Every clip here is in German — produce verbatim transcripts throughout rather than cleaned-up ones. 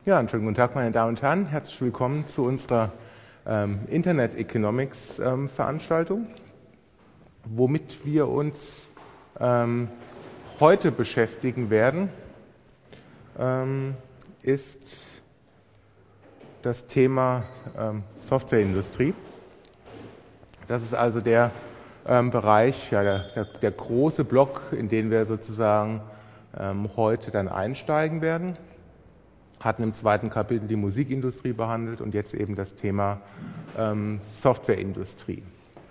Ja, einen schönen guten Tag, meine Damen und Herren. Herzlich willkommen zu unserer ähm, Internet Economics ähm, Veranstaltung, womit wir uns ähm, heute beschäftigen werden, ähm, ist das Thema ähm, Softwareindustrie. Das ist also der ähm, Bereich, ja, der, der, der große Block, in den wir sozusagen ähm, heute dann einsteigen werden. Hatten im zweiten Kapitel die Musikindustrie behandelt und jetzt eben das Thema ähm, Softwareindustrie.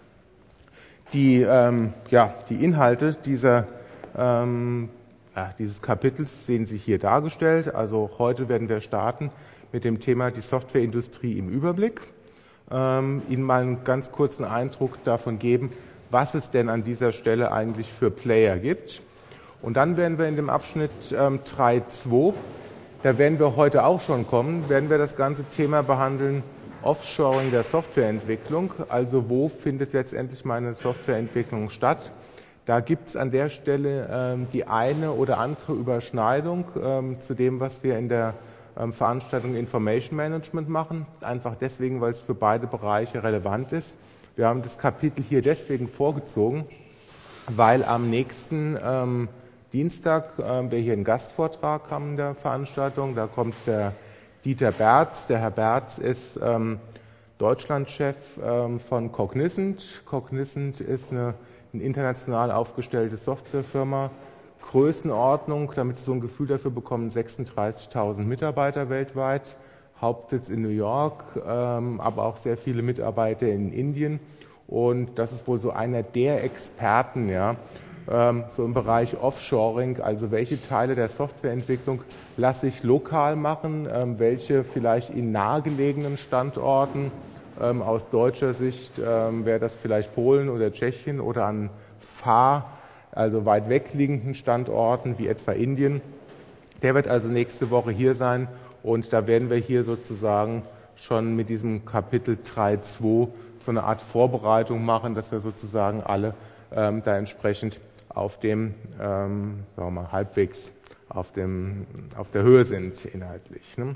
Die, ähm, ja, die Inhalte dieser, ähm, ja, dieses Kapitels sehen Sie hier dargestellt. Also heute werden wir starten mit dem Thema die Softwareindustrie im Überblick. Ähm, Ihnen mal einen ganz kurzen Eindruck davon geben, was es denn an dieser Stelle eigentlich für Player gibt. Und dann werden wir in dem Abschnitt ähm, drei Punkt zwei, da werden wir heute auch schon kommen, werden wir das ganze Thema behandeln, Offshoring der Softwareentwicklung, also wo findet letztendlich meine Softwareentwicklung statt. Da gibt es an der Stelle ähm, die eine oder andere Überschneidung ähm, zu dem, was wir in der ähm, Veranstaltung Information Management machen, einfach deswegen, weil es für beide Bereiche relevant ist. Wir haben das Kapitel hier deswegen vorgezogen, weil am nächsten ähm, Dienstag äh, wir hier einen Gastvortrag haben in der Veranstaltung. Da kommt der Dieter Berz. Der Herr Berz ist ähm, Deutschlandchef ähm, von Cognizant. Cognizant ist eine, eine international aufgestellte Softwarefirma. Größenordnung, damit Sie so ein Gefühl dafür bekommen, sechsunddreißigtausend Mitarbeiter weltweit. Hauptsitz in New York, ähm, aber auch sehr viele Mitarbeiter in Indien. Und das ist wohl so einer der Experten, ja, so im Bereich Offshoring, also welche Teile der Softwareentwicklung lasse ich lokal machen, welche vielleicht in nahegelegenen Standorten, aus deutscher Sicht wäre das vielleicht Polen oder Tschechien oder an Fahr, also weit weg liegenden Standorten wie etwa Indien. Der wird also nächste Woche hier sein und da werden wir hier sozusagen schon mit diesem Kapitel drei Punkt zwei so eine Art Vorbereitung machen, dass wir sozusagen alle ähm, da entsprechend auf dem, ähm, sagen wir mal, halbwegs auf, dem, auf der Höhe sind inhaltlich. Ne?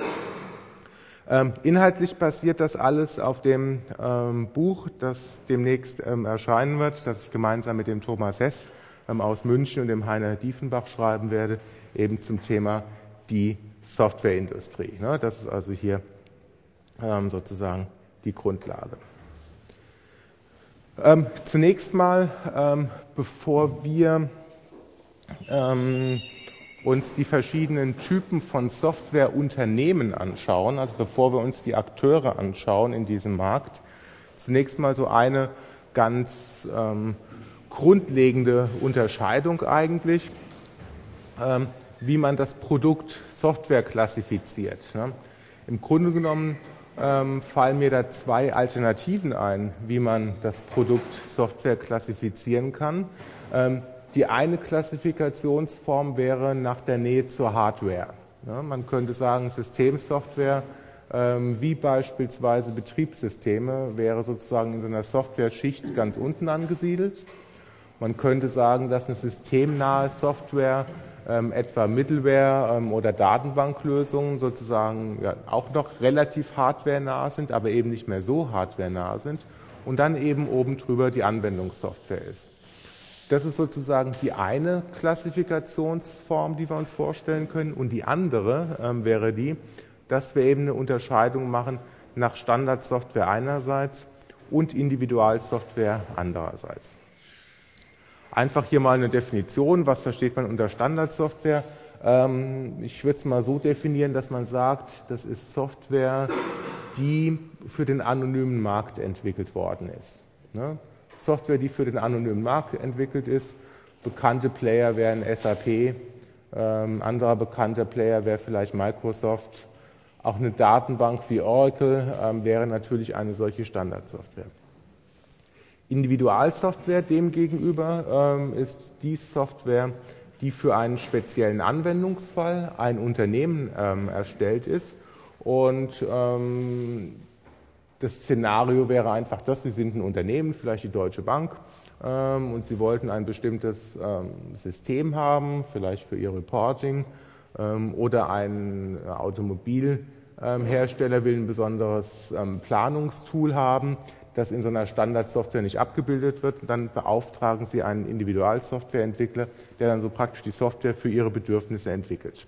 Ähm, inhaltlich basiert das alles auf dem ähm, Buch, das demnächst ähm, erscheinen wird, das ich gemeinsam mit dem Thomas Hess ähm, aus München und dem Heiner Diefenbach schreiben werde, eben zum Thema die Softwareindustrie. Ne? Das ist also hier ähm, sozusagen die Grundlage. Ähm, zunächst mal, ähm, bevor wir ähm, uns die verschiedenen Typen von Softwareunternehmen anschauen, also bevor wir uns die Akteure anschauen in diesem Markt, zunächst mal so eine ganz ähm, grundlegende Unterscheidung eigentlich, ähm, wie man das Produkt Software klassifiziert. Ne? Im Grunde genommen Ähm, fallen mir da zwei Alternativen ein, wie man das Produkt Software klassifizieren kann. Ähm, die eine Klassifikationsform wäre nach der Nähe zur Hardware. Ja, man könnte sagen, Systemsoftware, ähm, wie beispielsweise Betriebssysteme, wäre sozusagen in so einer Software-Schicht ganz unten angesiedelt. Man könnte sagen, dass eine systemnahe Software, Ähm, etwa Middleware ähm, oder Datenbanklösungen sozusagen ja, auch noch relativ hardwarenah sind, aber eben nicht mehr so hardwarenah sind und dann eben oben drüber die Anwendungssoftware ist. Das ist sozusagen die eine Klassifikationsform, die wir uns vorstellen können, und die andere ähm, wäre die, dass wir eben eine Unterscheidung machen nach Standardsoftware einerseits und Individualsoftware andererseits. Einfach hier mal eine Definition, was versteht man unter Standardsoftware. Ich würde es mal so definieren, dass man sagt, das ist Software, die für den anonymen Markt entwickelt worden ist. Software, die für den anonymen Markt entwickelt ist. Bekannte Player wären S A P, ein anderer bekannter Player wäre vielleicht Microsoft. Auch eine Datenbank wie Oracle wäre natürlich eine solche Standardsoftware. Individualsoftware demgegenüber ähm, ist die Software, die für einen speziellen Anwendungsfall ein Unternehmen ähm, erstellt ist. Und ähm, das Szenario wäre einfach das, Sie sind ein Unternehmen, vielleicht die Deutsche Bank, ähm, und Sie wollten ein bestimmtes ähm, System haben, vielleicht für Ihr Reporting, ähm, oder ein Automobilhersteller will ein besonderes ähm, Planungstool haben, das in so einer Standardsoftware nicht abgebildet wird. Dann beauftragen Sie einen Individualsoftwareentwickler, der dann so praktisch die Software für Ihre Bedürfnisse entwickelt.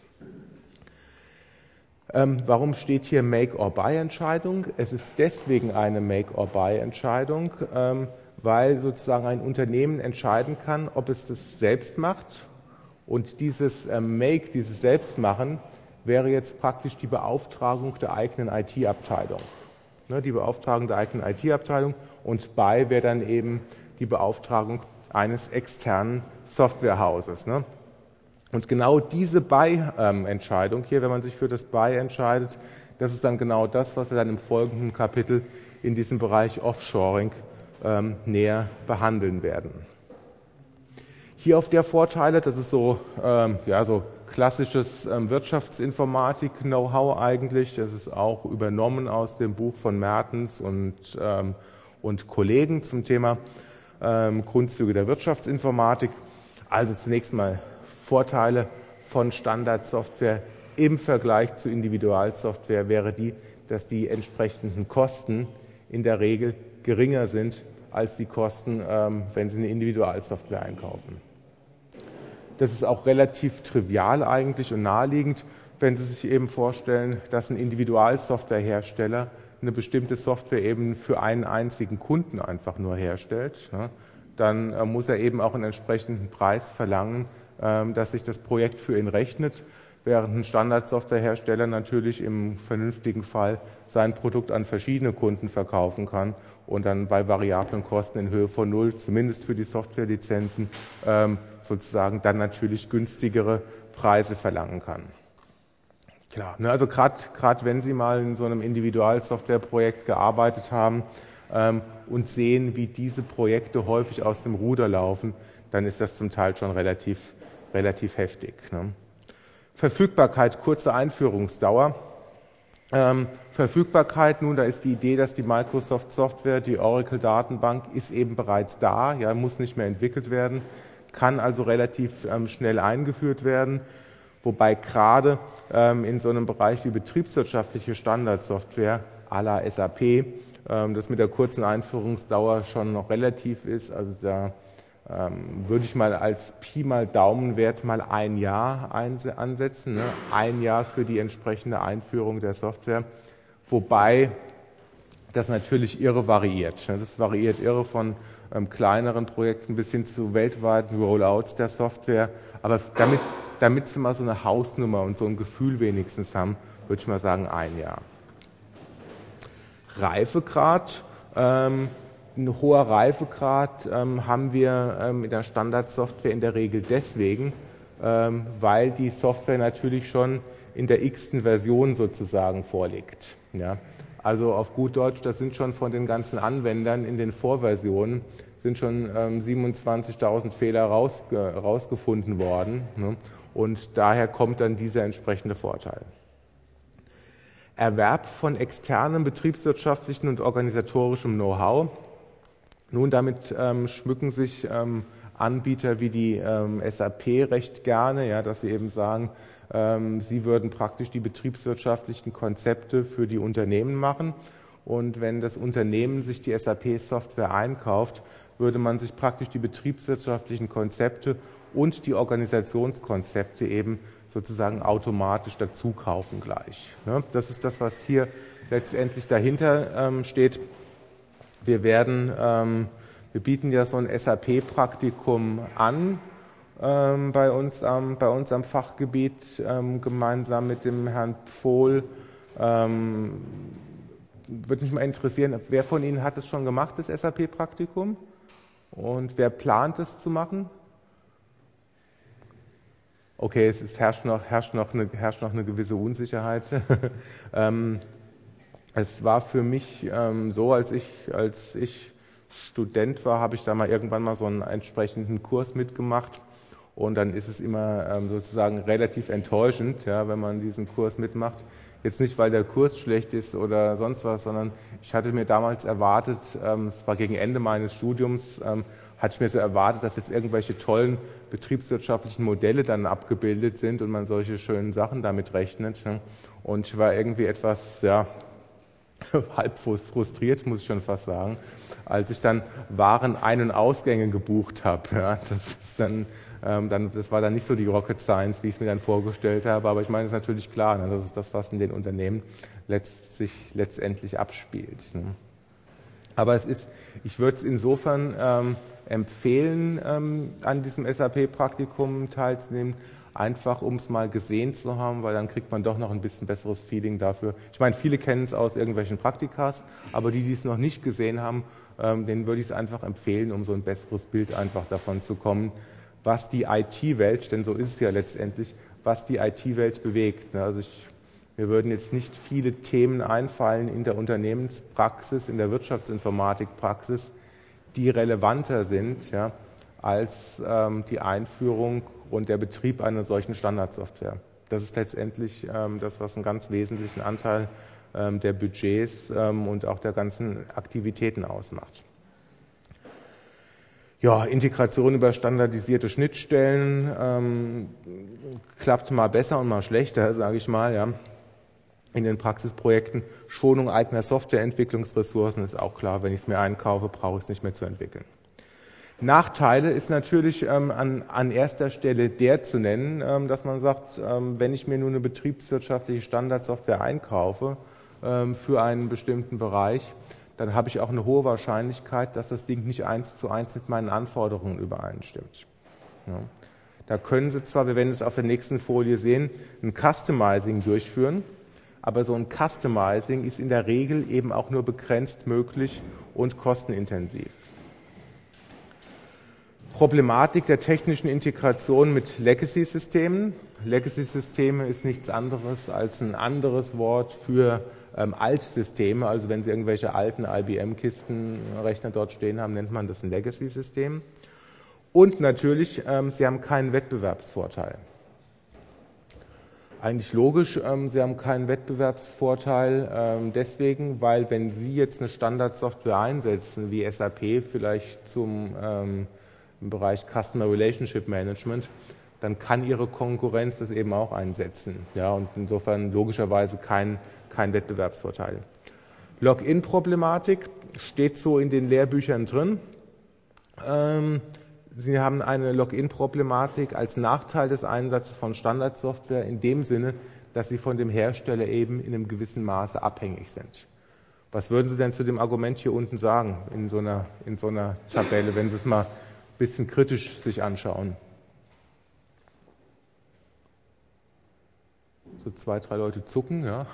Ähm, warum steht hier Make-or-Buy-Entscheidung? Es ist deswegen eine Make-or-Buy-Entscheidung, ähm, weil sozusagen ein Unternehmen entscheiden kann, ob es das selbst macht. Und dieses ähm, Make, dieses Selbstmachen, wäre jetzt praktisch die Beauftragung der eigenen I T-Abteilung. Ne, die Beauftragung der eigenen I T-Abteilung und Buy wäre dann eben die Beauftragung eines externen Softwarehauses. Ne? Und genau diese Buy-Entscheidung hier, wenn man sich für das Buy entscheidet, das ist dann genau das, was wir dann im folgenden Kapitel in diesem Bereich Offshoring ähm, näher behandeln werden. Hier auf der Vorteile, das ist so, ähm, ja, so klassisches ähm, Wirtschaftsinformatik-Know-how eigentlich. Das ist auch übernommen aus dem Buch von Mertens und, ähm, und Kollegen zum Thema ähm, Grundzüge der Wirtschaftsinformatik. Also zunächst mal Vorteile von Standardsoftware im Vergleich zu Individualsoftware wäre die, dass die entsprechenden Kosten in der Regel geringer sind als die Kosten, ähm, wenn Sie eine Individualsoftware einkaufen. Das ist auch relativ trivial eigentlich und naheliegend, wenn Sie sich eben vorstellen, dass ein Individualsoftwarehersteller eine bestimmte Software eben für einen einzigen Kunden einfach nur herstellt. Ne? Dann äh, muss er eben auch einen entsprechenden Preis verlangen, äh, dass sich das Projekt für ihn rechnet, während ein Standardsoftwarehersteller natürlich im vernünftigen Fall sein Produkt an verschiedene Kunden verkaufen kann und dann bei variablen Kosten in Höhe von null, zumindest für die Softwarelizenzen, ähm, sozusagen dann natürlich günstigere Preise verlangen kann. Klar, ne, also gerade gerade wenn Sie mal in so einem Individualsoftwareprojekt gearbeitet haben ähm, und sehen, wie diese Projekte häufig aus dem Ruder laufen, dann ist das zum Teil schon relativ, relativ heftig. Ne? Verfügbarkeit, kurze Einführungsdauer. Ähm, Verfügbarkeit, nun, da ist die Idee, dass die Microsoft-Software, die Oracle-Datenbank, ist eben bereits da, ja, muss nicht mehr entwickelt werden, kann also relativ ähm, schnell eingeführt werden, wobei gerade ähm, in so einem Bereich wie betriebswirtschaftliche Standardsoftware à la S A P ähm, das mit der kurzen Einführungsdauer schon noch relativ ist, also da ähm, würde ich mal als Pi mal Daumenwert mal ein Jahr ansetzen, ne? Ein Jahr für die entsprechende Einführung der Software, wobei das natürlich irre variiert. Ne? Das variiert irre von ähm, kleineren Projekten bis hin zu weltweiten Rollouts der Software, aber damit, damit Sie mal so eine Hausnummer und so ein Gefühl wenigstens haben, würde ich mal sagen ein Jahr. Reifegrad. Ähm, Ein hoher Reifegrad ähm, haben wir ähm, in der Standardsoftware in der Regel deswegen, ähm, weil die Software natürlich schon in der x-ten Version sozusagen vorliegt. Ja? Also auf gut Deutsch, das sind schon von den ganzen Anwendern in den Vorversionen sind schon ähm, siebenundzwanzigtausend Fehler rausge rausgefunden worden. Ne? Und daher kommt dann dieser entsprechende Vorteil. Erwerb von externem betriebswirtschaftlichen und organisatorischem Know-how. Nun, damit ähm, schmücken sich ähm, Anbieter wie die ähm, S A P recht gerne, ja, dass sie eben sagen, ähm, sie würden praktisch die betriebswirtschaftlichen Konzepte für die Unternehmen machen. Und wenn das Unternehmen sich die S A P-Software einkauft, würde man sich praktisch die betriebswirtschaftlichen Konzepte und die Organisationskonzepte eben sozusagen automatisch dazu kaufen gleich. Ne? Das ist das, was hier letztendlich dahinter ähm, steht. Wir werden, ähm, wir bieten ja so ein S A P-Praktikum an ähm, bei uns am, bei uns am Fachgebiet ähm, gemeinsam mit dem Herrn Pfohl. Ähm, würde mich mal interessieren, wer von Ihnen hat es schon gemacht, das S A P-Praktikum? Und wer plant es zu machen? Okay, es ist, herrscht, noch, herrscht, noch eine, herrscht noch eine gewisse Unsicherheit. ähm, Es war für mich ähm, so, als ich, als ich Student war, habe ich da mal irgendwann mal so einen entsprechenden Kurs mitgemacht und dann ist es immer ähm, sozusagen relativ enttäuschend, ja, wenn man diesen Kurs mitmacht. Jetzt nicht, weil der Kurs schlecht ist oder sonst was, sondern ich hatte mir damals erwartet, ähm, es war gegen Ende meines Studiums, ähm, hatte ich mir so erwartet, dass jetzt irgendwelche tollen betriebswirtschaftlichen Modelle dann abgebildet sind und man solche schönen Sachen damit rechnet. Ne? Und ich war irgendwie etwas, ja, halb frustriert, muss ich schon fast sagen, als ich dann Waren Ein- und Ausgänge gebucht habe. Ja, das, ist dann, ähm, dann, das war dann nicht so die Rocket Science, wie ich es mir dann vorgestellt habe, aber ich meine, das ist natürlich klar, ne, das ist das, was in den Unternehmen letzt, sich letztendlich abspielt. Ne. Aber es ist, ich würde es insofern ähm, empfehlen, ähm, an diesem S A P-Praktikum teilzunehmen, einfach um es mal gesehen zu haben, weil dann kriegt man doch noch ein bisschen besseres Feeling dafür. Ich meine, viele kennen es aus irgendwelchen Praktikas, aber die, die es noch nicht gesehen haben, ähm, denen würde ich es einfach empfehlen, um so ein besseres Bild einfach davon zu kommen, was die I T-Welt, denn so ist es ja letztendlich, was die I T-Welt bewegt. Also ich, mir würden jetzt nicht viele Themen einfallen in der Unternehmenspraxis, in der Wirtschaftsinformatikpraxis, die relevanter sind, ja, als ähm, die Einführung und der Betrieb einer solchen Standardsoftware. Das ist letztendlich ähm, das, was einen ganz wesentlichen Anteil ähm, der Budgets ähm, und auch der ganzen Aktivitäten ausmacht. Ja, Integration über standardisierte Schnittstellen ähm, klappt mal besser und mal schlechter, sage ich mal, ja. In den Praxisprojekten. Schonung eigener Softwareentwicklungsressourcen ist auch klar, wenn ich es mir einkaufe, brauche ich es nicht mehr zu entwickeln. Nachteile ist natürlich ähm, an, an erster Stelle der zu nennen, ähm, dass man sagt, ähm, wenn ich mir nur eine betriebswirtschaftliche Standardsoftware einkaufe ähm, für einen bestimmten Bereich, dann habe ich auch eine hohe Wahrscheinlichkeit, dass das Ding nicht eins zu eins mit meinen Anforderungen übereinstimmt. Ja. Da können Sie zwar, wir werden es auf der nächsten Folie sehen, ein Customizing durchführen, aber so ein Customizing ist in der Regel eben auch nur begrenzt möglich und kostenintensiv. Problematik der technischen Integration mit Legacy-Systemen. Legacy-Systeme ist nichts anderes als ein anderes Wort für ähm, Altsysteme. Also wenn Sie irgendwelche alten I B M-Kistenrechner dort stehen haben, nennt man das ein Legacy-System. Und natürlich, ähm, Sie haben keinen Wettbewerbsvorteil. Eigentlich logisch, ähm, Sie haben keinen Wettbewerbsvorteil ähm, deswegen, weil wenn Sie jetzt eine Standardsoftware einsetzen, wie S A P vielleicht zum ähm, im Bereich Customer Relationship Management, dann kann Ihre Konkurrenz das eben auch einsetzen. Ja, und insofern logischerweise kein, kein Wettbewerbsvorteil. Login-Problematik steht so in den Lehrbüchern drin. Ähm, Sie haben eine Login-Problematik als Nachteil des Einsatzes von Standardsoftware in dem Sinne, dass Sie von dem Hersteller eben in einem gewissen Maße abhängig sind. Was würden Sie denn zu dem Argument hier unten sagen, in so einer, in so einer Tabelle, wenn Sie es mal ein bisschen kritisch sich anschauen? So zwei, drei Leute zucken, ja.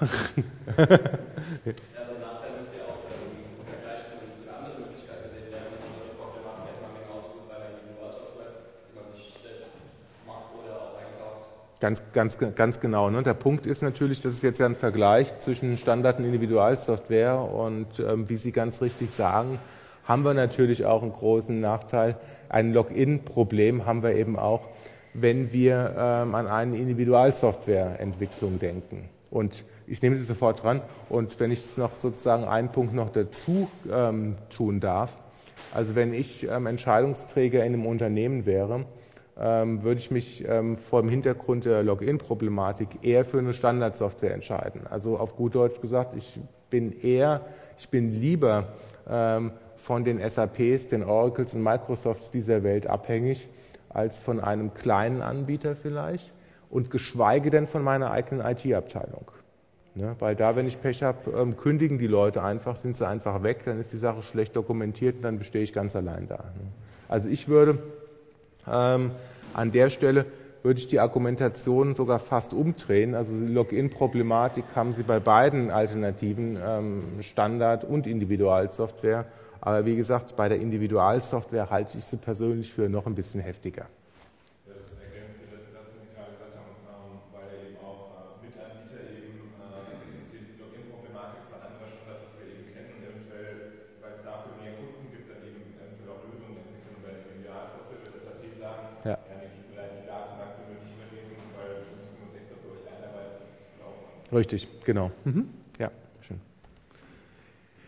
Ganz, ganz, ganz genau. Ne? Der Punkt ist natürlich, das ist jetzt ja ein Vergleich zwischen Standard- und Individualsoftware und ähm, wie Sie ganz richtig sagen, haben wir natürlich auch einen großen Nachteil. Ein Login-Problem haben wir eben auch, wenn wir ähm, an eine Individualsoftwareentwicklung denken. Und ich nehme Sie sofort dran. Und wenn ich es noch sozusagen einen Punkt noch dazu ähm, tun darf, also wenn ich ähm, Entscheidungsträger in einem Unternehmen wäre, Ähm, würde ich mich ähm, vor dem Hintergrund der Login-Problematik eher für eine Standardsoftware entscheiden. Also auf gut Deutsch gesagt, ich bin eher, ich bin lieber ähm, von den S A Ps, den Oracles und Microsofts dieser Welt abhängig, als von einem kleinen Anbieter vielleicht und geschweige denn von meiner eigenen I T-Abteilung. Ne? Weil da, wenn ich Pech habe, ähm, kündigen die Leute einfach, sind sie einfach weg, dann ist die Sache schlecht dokumentiert und dann bestehe ich ganz allein da. Ne? Also ich würde Ähm, an der Stelle würde ich die Argumentation sogar fast umdrehen. Also die Login-Problematik haben Sie bei beiden Alternativen, ähm, Standard- und Individualsoftware. Aber wie gesagt, bei der Individualsoftware halte ich sie persönlich für noch ein bisschen heftiger. Das ergänzt den letzten Satz, den Sie gerade gesagt haben, ähm, weil eben auch äh, Mitanbieter eben äh, die Login-Problematik von anderer Standardsoftware eben kennen und eventuell, weil es dafür mehr Kunden gibt, dann eben eventuell auch Lösungen entwickeln. Und bei der Individualsoftware wird S A P sagen, Ja. ja, nee, tut mir leid, die Datenbank können wir nicht übernehmen, weil wir müssen uns extra für euch einarbeiten, das ist zu viel Aufwand. Richtig, genau. Mhm. Ja, schön.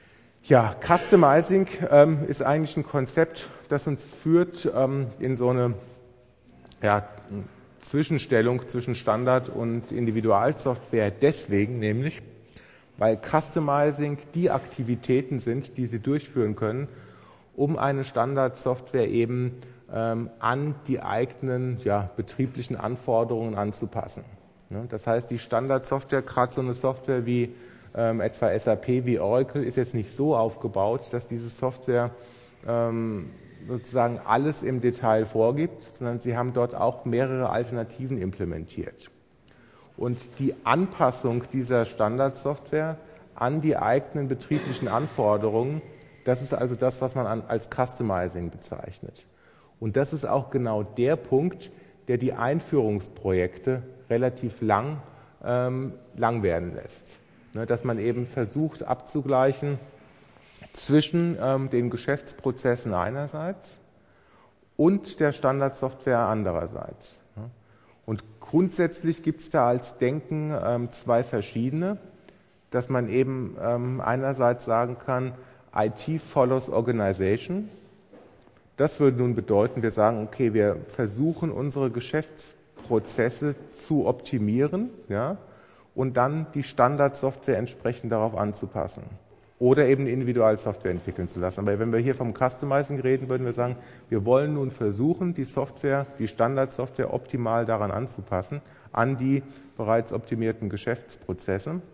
Ja, Customizing ähm, ist eigentlich ein Konzept, das uns führt ähm, in so eine ja, Zwischenstellung zwischen Standard- und Individualsoftware. Deswegen nämlich, weil Customizing die Aktivitäten sind, die Sie durchführen können, um eine Standardsoftware eben ähm, an die eigenen ja, betrieblichen Anforderungen anzupassen. Ne? Das heißt, die Standardsoftware, gerade so eine Software wie ähm, etwa S A P, wie Oracle, ist jetzt nicht so aufgebaut, dass diese Software ähm, sozusagen alles im Detail vorgibt, sondern sie haben dort auch mehrere Alternativen implementiert. Und die Anpassung dieser Standardsoftware an die eigenen betrieblichen Anforderungen, das ist also das, was man als Customizing bezeichnet. Und das ist auch genau der Punkt, der die Einführungsprojekte relativ lang, ähm, lang werden lässt. Ne, dass man eben versucht abzugleichen zwischen ähm, den Geschäftsprozessen einerseits und der Standardsoftware andererseits. Und grundsätzlich gibt es da als Denken ähm, zwei verschiedene, dass man eben ähm, einerseits sagen kann, I T follows Organization. Das würde nun bedeuten, wir sagen, okay, wir versuchen unsere Geschäftsprozesse zu optimieren, ja, und dann die Standardsoftware entsprechend darauf anzupassen. Oder eben Individualsoftware entwickeln zu lassen. Aber wenn wir hier vom Customizing reden, würden wir sagen, wir wollen nun versuchen, die Software, die Standardsoftware optimal daran anzupassen, an die bereits optimierten Geschäftsprozesse.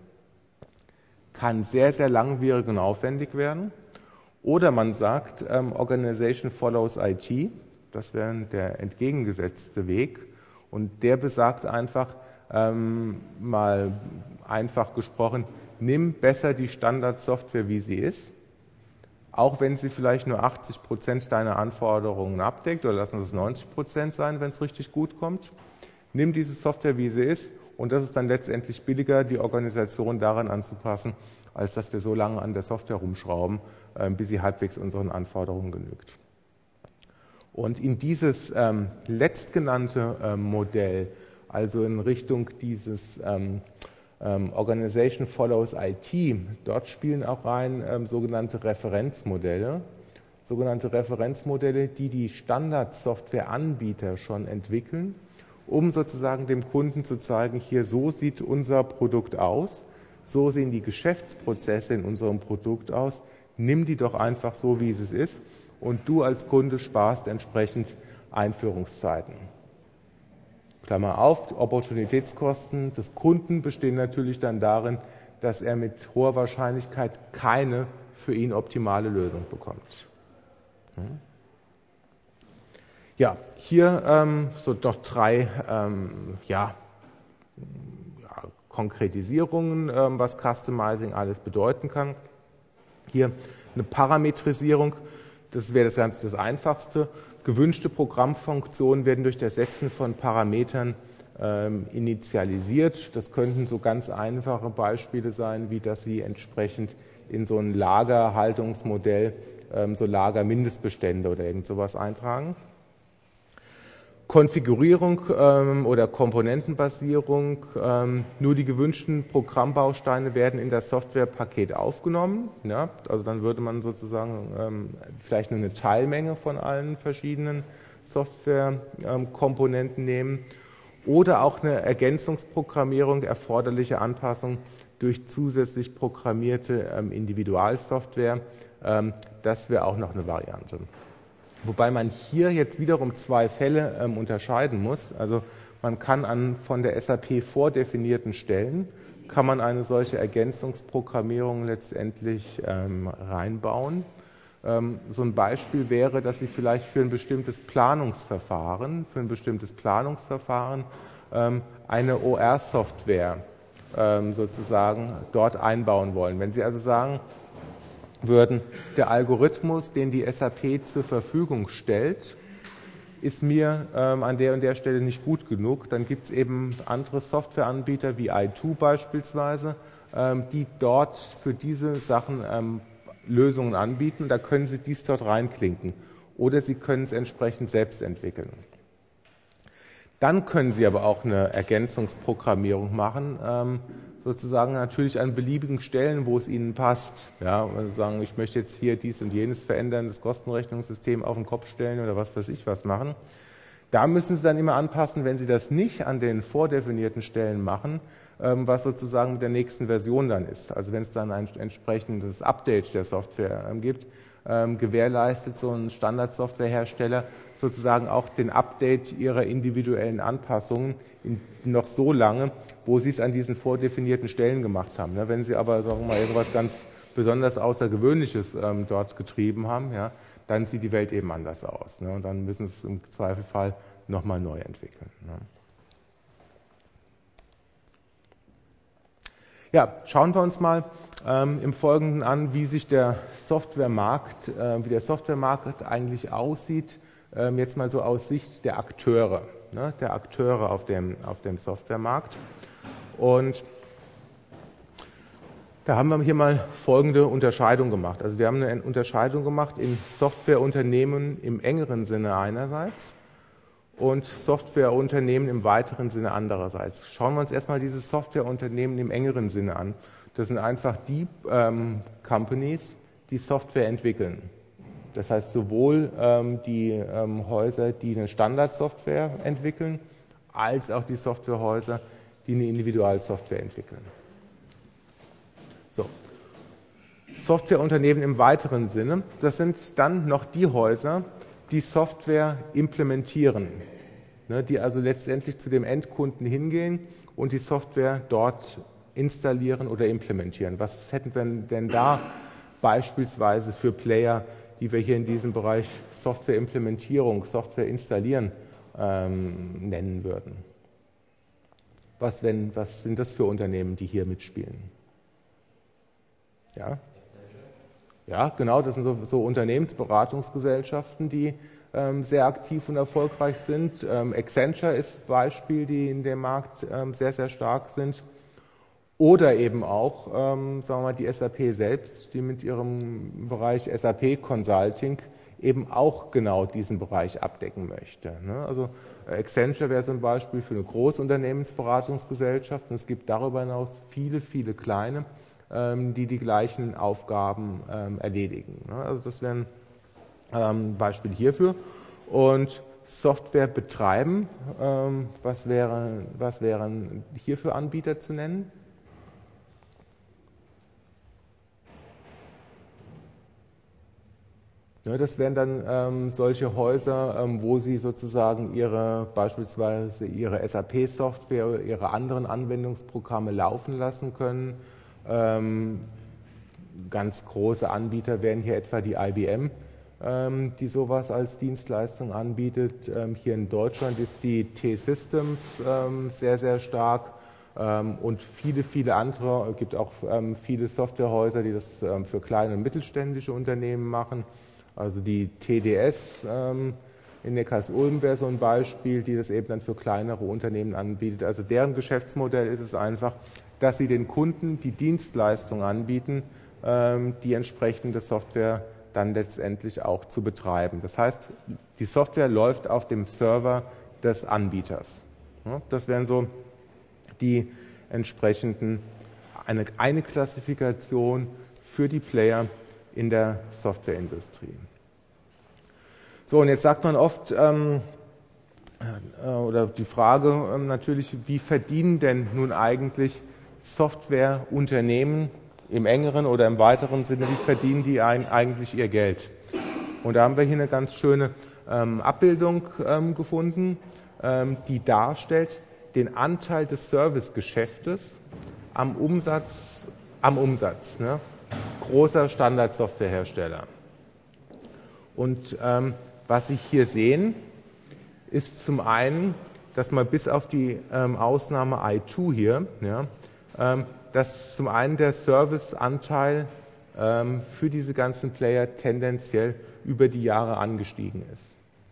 Kann sehr, sehr langwierig und aufwendig werden. Oder man sagt, ähm, Organization follows I T. Das wäre der entgegengesetzte Weg. Und der besagt einfach, ähm, mal einfach gesprochen, nimm besser die Standardsoftware, wie sie ist, auch wenn sie vielleicht nur achtzig Prozent deiner Anforderungen abdeckt, oder lassen es neunzig Prozent sein, wenn es richtig gut kommt. Nimm diese Software, wie sie ist, und das ist dann letztendlich billiger, die Organisation daran anzupassen, als dass wir so lange an der Software rumschrauben, bis sie halbwegs unseren Anforderungen genügt. Und in dieses ähm, letztgenannte ähm, Modell, also in Richtung dieses ähm, ähm, Organization follows I T, dort spielen auch rein ähm, sogenannte Referenzmodelle. Sogenannte Referenzmodelle, die die Standardsoftwareanbieter schon entwickeln, um sozusagen dem Kunden zu zeigen, hier, so sieht unser Produkt aus, so sehen die Geschäftsprozesse in unserem Produkt aus, nimm die doch einfach so, wie es ist, und du als Kunde sparst entsprechend Einführungszeiten. Klammer auf, die Opportunitätskosten des Kunden bestehen natürlich dann darin, dass er mit hoher Wahrscheinlichkeit keine für ihn optimale Lösung bekommt. Ja, hier ähm, so doch drei ähm, ja, ja, Konkretisierungen, ähm, was Customizing alles bedeuten kann. Hier eine Parametrisierung, das wäre das Ganze das Einfachste. Gewünschte Programmfunktionen werden durch das Setzen von Parametern ähm, initialisiert. Das könnten so ganz einfache Beispiele sein, wie dass Sie entsprechend in so ein Lagerhaltungsmodell ähm, so Lagermindestbestände oder irgend sowas eintragen. Konfigurierung ähm, oder Komponentenbasierung. Ähm, nur die gewünschten Programmbausteine werden in das Softwarepaket aufgenommen. Ja, also dann würde man sozusagen ähm, vielleicht nur eine Teilmenge von allen verschiedenen Softwarekomponenten ähm, nehmen. Oder auch eine Ergänzungsprogrammierung, erforderliche Anpassung durch zusätzlich programmierte ähm, Individualsoftware. Ähm, das wäre auch noch eine Variante. Wobei man hier jetzt wiederum zwei Fälle ähm, unterscheiden muss. Also man kann an von der S A P vordefinierten Stellen, kann man eine solche Ergänzungsprogrammierung letztendlich ähm, reinbauen. Ähm, so ein Beispiel wäre, dass Sie vielleicht für ein bestimmtes Planungsverfahren, für ein bestimmtes Planungsverfahren ähm, eine O R-Software ähm, sozusagen dort einbauen wollen. Wenn Sie also sagen würden, der Algorithmus, den die S A P zur Verfügung stellt, ist mir ähm, an der und der Stelle nicht gut genug, dann gibt es eben andere Softwareanbieter wie I zwei beispielsweise, ähm, die dort für diese Sachen ähm, Lösungen anbieten. Da können Sie dies dort reinklinken oder Sie können es entsprechend selbst entwickeln. Dann können Sie aber auch eine Ergänzungsprogrammierung machen, ähm, sozusagen natürlich an beliebigen Stellen, wo es ihnen passt. Ja, also sagen, ich möchte jetzt hier dies und jenes verändern, das Kostenrechnungssystem auf den Kopf stellen oder was weiß ich was machen. Da müssen Sie dann immer anpassen, wenn Sie das nicht an den vordefinierten Stellen machen, was sozusagen mit der nächsten Version dann ist. Also wenn es dann ein entsprechendes Update der Software gibt, gewährleistet so ein Standardsoftwarehersteller sozusagen auch den Update ihrer individuellen Anpassungen noch so lange, wo Sie es an diesen vordefinierten Stellen gemacht haben. Wenn Sie aber, sagen wir mal, irgendwas ganz besonders Außergewöhnliches dort getrieben haben, ja, dann sieht die Welt eben anders aus. Ne? Und dann müssen Sie es im Zweifelfall nochmal neu entwickeln. Ne? Ja, schauen wir uns mal ähm, im Folgenden an, wie sich der Softwaremarkt, äh, wie der Softwaremarkt eigentlich aussieht, ähm, jetzt mal so aus Sicht der Akteure, ne? der Akteure auf dem, auf dem Softwaremarkt. Und da haben wir hier mal folgende Unterscheidung gemacht. Also wir haben eine Unterscheidung gemacht in Softwareunternehmen im engeren Sinne einerseits und Softwareunternehmen im weiteren Sinne andererseits. Schauen wir uns erstmal dieses Softwareunternehmen im engeren Sinne an. Das sind einfach die ähm, Companies, die Software entwickeln. Das heißt sowohl ähm, die ähm, Häuser, die eine Standardsoftware entwickeln, als auch die Softwarehäuser, die eine Individualsoftware entwickeln. So. Softwareunternehmen im weiteren Sinne, das sind dann noch die Häuser, die Software implementieren, ne, die also letztendlich zu dem Endkunden hingehen und die Software dort installieren oder implementieren. Was hätten wir denn da beispielsweise für Player, die wir hier in diesem Bereich Softwareimplementierung, Software installieren ähm, nennen würden? Was, wenn, was sind das für Unternehmen, die hier mitspielen? Ja, ja, genau, das sind so, so Unternehmensberatungsgesellschaften, die ähm, sehr aktiv und erfolgreich sind. Ähm, Accenture ist ein Beispiel, die in dem Markt ähm, sehr, sehr stark sind. Oder eben auch, ähm, sagen wir mal, die S A P selbst, die mit ihrem Bereich S A P Consulting eben auch genau diesen Bereich abdecken möchte. Ne? Also Accenture wäre so ein Beispiel für eine Großunternehmensberatungsgesellschaft und es gibt darüber hinaus viele, viele kleine, die die gleichen Aufgaben ähm, erledigen. Also das wäre ein ähm, Beispiel hierfür. Und Software betreiben, ähm, was, wäre, was wären hierfür Anbieter zu nennen? Ja, das wären dann ähm, solche Häuser, ähm, wo Sie sozusagen Ihre, beispielsweise Ihre S A P-Software oder Ihre anderen Anwendungsprogramme laufen lassen können. Ähm, ganz große Anbieter wären hier etwa die I B M, ähm, die sowas als Dienstleistung anbietet. Ähm, hier in Deutschland ist die T-Systems ähm, sehr, sehr stark ähm, und viele, viele andere. Es gibt auch ähm, viele Softwarehäuser, die das ähm, für kleine und mittelständische Unternehmen machen. Also die T D S ähm, in Neckarsulm wäre so ein Beispiel, die das eben dann für kleinere Unternehmen anbietet. Also deren Geschäftsmodell ist es einfach, dass sie den Kunden die Dienstleistung anbieten, die entsprechende Software dann letztendlich auch zu betreiben. Das heißt, die Software läuft auf dem Server des Anbieters. Das wären so die entsprechenden, eine, eine Klassifikation für die Player in der Softwareindustrie. So, und jetzt sagt man oft, ähm, oder die Frage ähm, natürlich, wie verdienen denn nun eigentlich Softwareunternehmen im engeren oder im weiteren Sinne, wie verdienen die eigentlich ihr Geld? Und da haben wir hier eine ganz schöne ähm, Abbildung ähm, gefunden, ähm, die darstellt den Anteil des Servicegeschäftes am Umsatz, am Umsatz, ne? Großer Standardsoftwarehersteller. Und ähm, was Sie hier sehen, ist zum einen, dass man bis auf die ähm, Ausnahme I zwei hier, ja, ähm, dass zum einen der Serviceanteil ähm, für diese ganzen Player tendenziell über die Jahre angestiegen ist.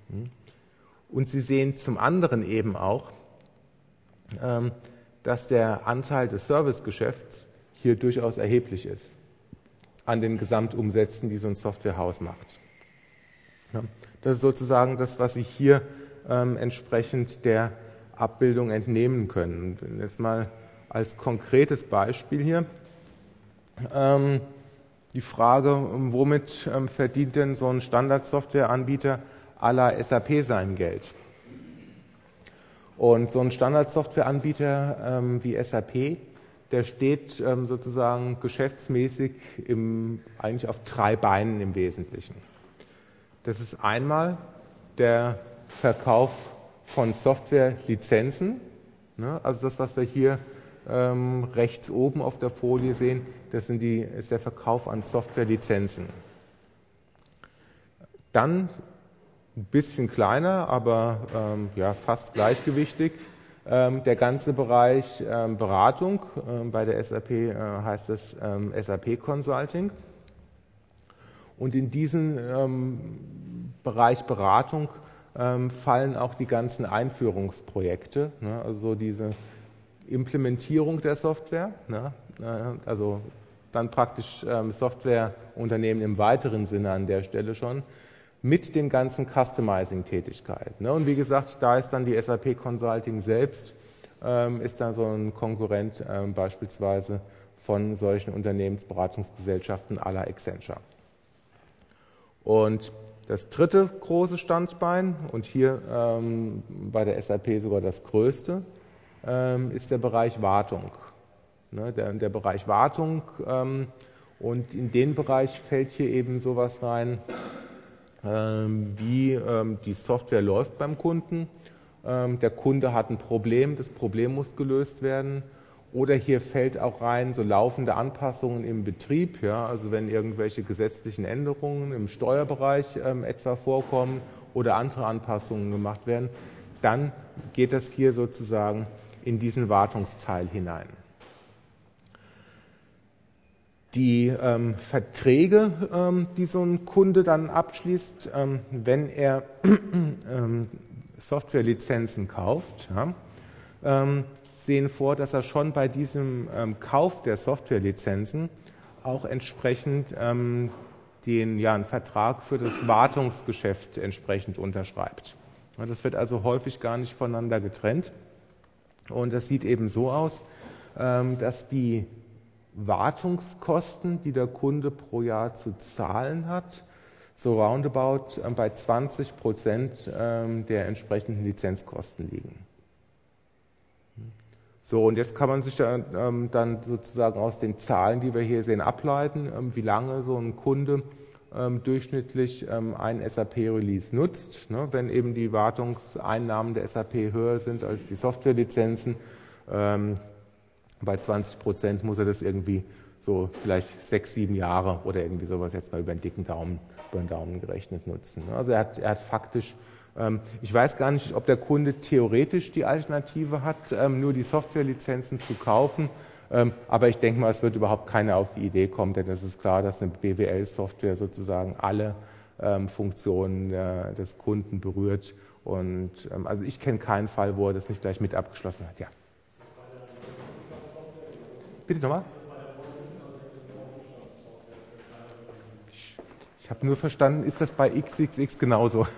Und Sie sehen zum anderen eben auch, ähm, dass der Anteil des Servicegeschäfts hier durchaus erheblich ist an den Gesamtumsätzen, die so ein Softwarehaus macht. Ja, das ist sozusagen das, was Sie hier ähm, entsprechend der Abbildung entnehmen können. Und wenn wir jetzt mal als konkretes Beispiel hier ähm, die Frage, womit ähm, verdient denn so ein Standardsoftwareanbieter à la S A P sein Geld? Und so ein Standardsoftwareanbieter ähm, wie S A P, der steht ähm, sozusagen geschäftsmäßig im, eigentlich auf drei Beinen im Wesentlichen. Das ist einmal der Verkauf von Softwarelizenzen, ne? Also das, was wir hier ähm, rechts oben auf der Folie sehen, das sind die, ist der Verkauf an Softwarelizenzen. Dann ein bisschen kleiner, aber ähm, ja, fast gleichgewichtig, ähm, der ganze Bereich ähm, Beratung. Ähm, bei der S A P äh, heißt es ähm, S A P Consulting. Und in diesen ähm, Bereich Beratung ähm, fallen auch die ganzen Einführungsprojekte, ne, also diese Implementierung der Software, ne, äh, also dann praktisch ähm, Softwareunternehmen im weiteren Sinne an der Stelle schon, mit den ganzen Customizing-Tätigkeiten. Ne. Und wie gesagt, da ist dann die S A P Consulting selbst, ähm, ist dann so ein Konkurrent ähm, beispielsweise von solchen Unternehmensberatungsgesellschaften à la Accenture. Und das dritte große Standbein, und hier ähm, bei der S A P sogar das größte, ähm, ist der Bereich Wartung. Ne, der, der Bereich Wartung, ähm, und in den Bereich fällt hier eben sowas rein, ähm, wie ähm, die Software läuft beim Kunden. Ähm, der Kunde hat ein Problem, das Problem muss gelöst werden. Oder hier fällt auch rein so laufende Anpassungen im Betrieb, ja, also wenn irgendwelche gesetzlichen Änderungen im Steuerbereich ähm, etwa vorkommen oder andere Anpassungen gemacht werden, dann geht das hier sozusagen in diesen Wartungsteil hinein. Die ähm, Verträge, ähm, die so ein Kunde dann abschließt, ähm, wenn er ähm, Softwarelizenzen kauft, ja, ähm, sehen vor, dass er schon bei diesem ähm, Kauf der Softwarelizenzen auch entsprechend ähm, den, ja, einen Vertrag für das Wartungsgeschäft entsprechend unterschreibt. Ja, das wird also häufig gar nicht voneinander getrennt. Und das sieht eben so aus, ähm, dass die Wartungskosten, die der Kunde pro Jahr zu zahlen hat, so roundabout ähm, bei zwanzig Prozent ähm, der entsprechenden Lizenzkosten liegen. So, und jetzt kann man sich da, ähm, dann sozusagen aus den Zahlen, die wir hier sehen, ableiten, ähm, wie lange so ein Kunde ähm, durchschnittlich ähm, einen S A P-Release nutzt. Ne? Wenn eben die Wartungseinnahmen der S A P höher sind als die Softwarelizenzen, ähm, bei zwanzig Prozent muss er das irgendwie so vielleicht sechs, sieben Jahre oder irgendwie sowas jetzt mal über den dicken Daumen, über den Daumen gerechnet nutzen. Ne? Also er hat, er hat faktisch, ich weiß gar nicht, ob der Kunde theoretisch die Alternative hat, nur die Softwarelizenzen zu kaufen, aber ich denke mal, es wird überhaupt keiner auf die Idee kommen, denn es ist klar, dass eine B W L-Software sozusagen alle Funktionen des Kunden berührt. Und also ich kenne keinen Fall, wo er das nicht gleich mit abgeschlossen hat. Ja. Bitte nochmal? Ich habe nur verstanden, ist das bei X X X genauso?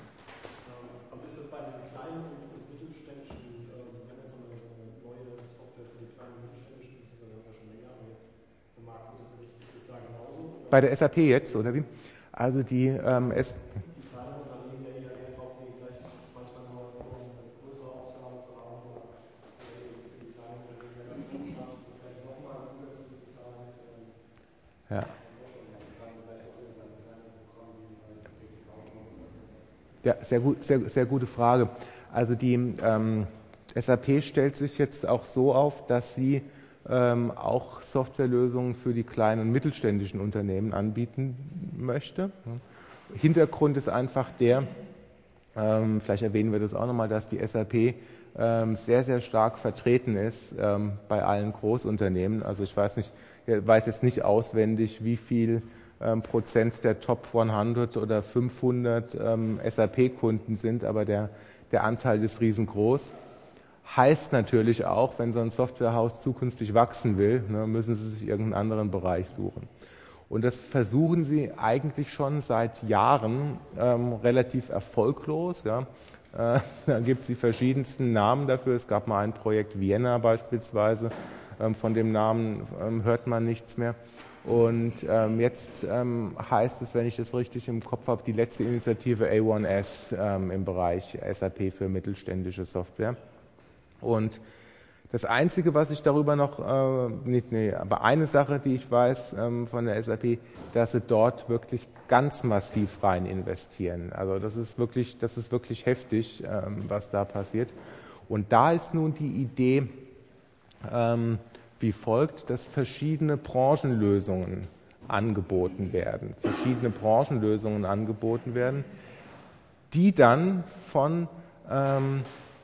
Bei der S A P jetzt, oder wie? Also die ähm, S Ja. Ja, sehr gut, sehr, sehr gute Frage. Also die ähm, S A P stellt sich jetzt auch so auf, dass sie ähm, auch Softwarelösungen für die kleinen und mittelständischen Unternehmen anbieten möchte. Hintergrund ist einfach der, ähm, vielleicht erwähnen wir das auch nochmal, dass die S A P ähm, sehr, sehr stark vertreten ist ähm, bei allen Großunternehmen. Also ich weiß nicht, ich weiß jetzt nicht auswendig, wie viel ähm, Prozent der Top hundert oder fünfhundert ähm, S A P-Kunden sind, aber der, der Anteil ist riesengroß. Heißt natürlich auch, wenn so ein Softwarehaus zukünftig wachsen will, ne, müssen sie sich irgendeinen anderen Bereich suchen. Und das versuchen sie eigentlich schon seit Jahren ähm, relativ erfolglos. Ja. Äh, da gibt es die verschiedensten Namen dafür. Es gab mal ein Projekt Vienna beispielsweise. Ähm, von dem Namen ähm, hört man nichts mehr. Und ähm, jetzt ähm, heißt es, wenn ich das richtig im Kopf habe, die letzte Initiative A eins S ähm, im Bereich S A P für mittelständische Software. Und das Einzige, was ich darüber noch, äh, nicht, nee, aber eine Sache, die ich weiß ähm, von der S A P, dass sie dort wirklich ganz massiv rein investieren. Also das ist wirklich, das ist wirklich heftig, ähm, was da passiert. Und da ist nun die Idee ähm, wie folgt, dass verschiedene Branchenlösungen angeboten werden, verschiedene Branchenlösungen angeboten werden, die dann von ähm,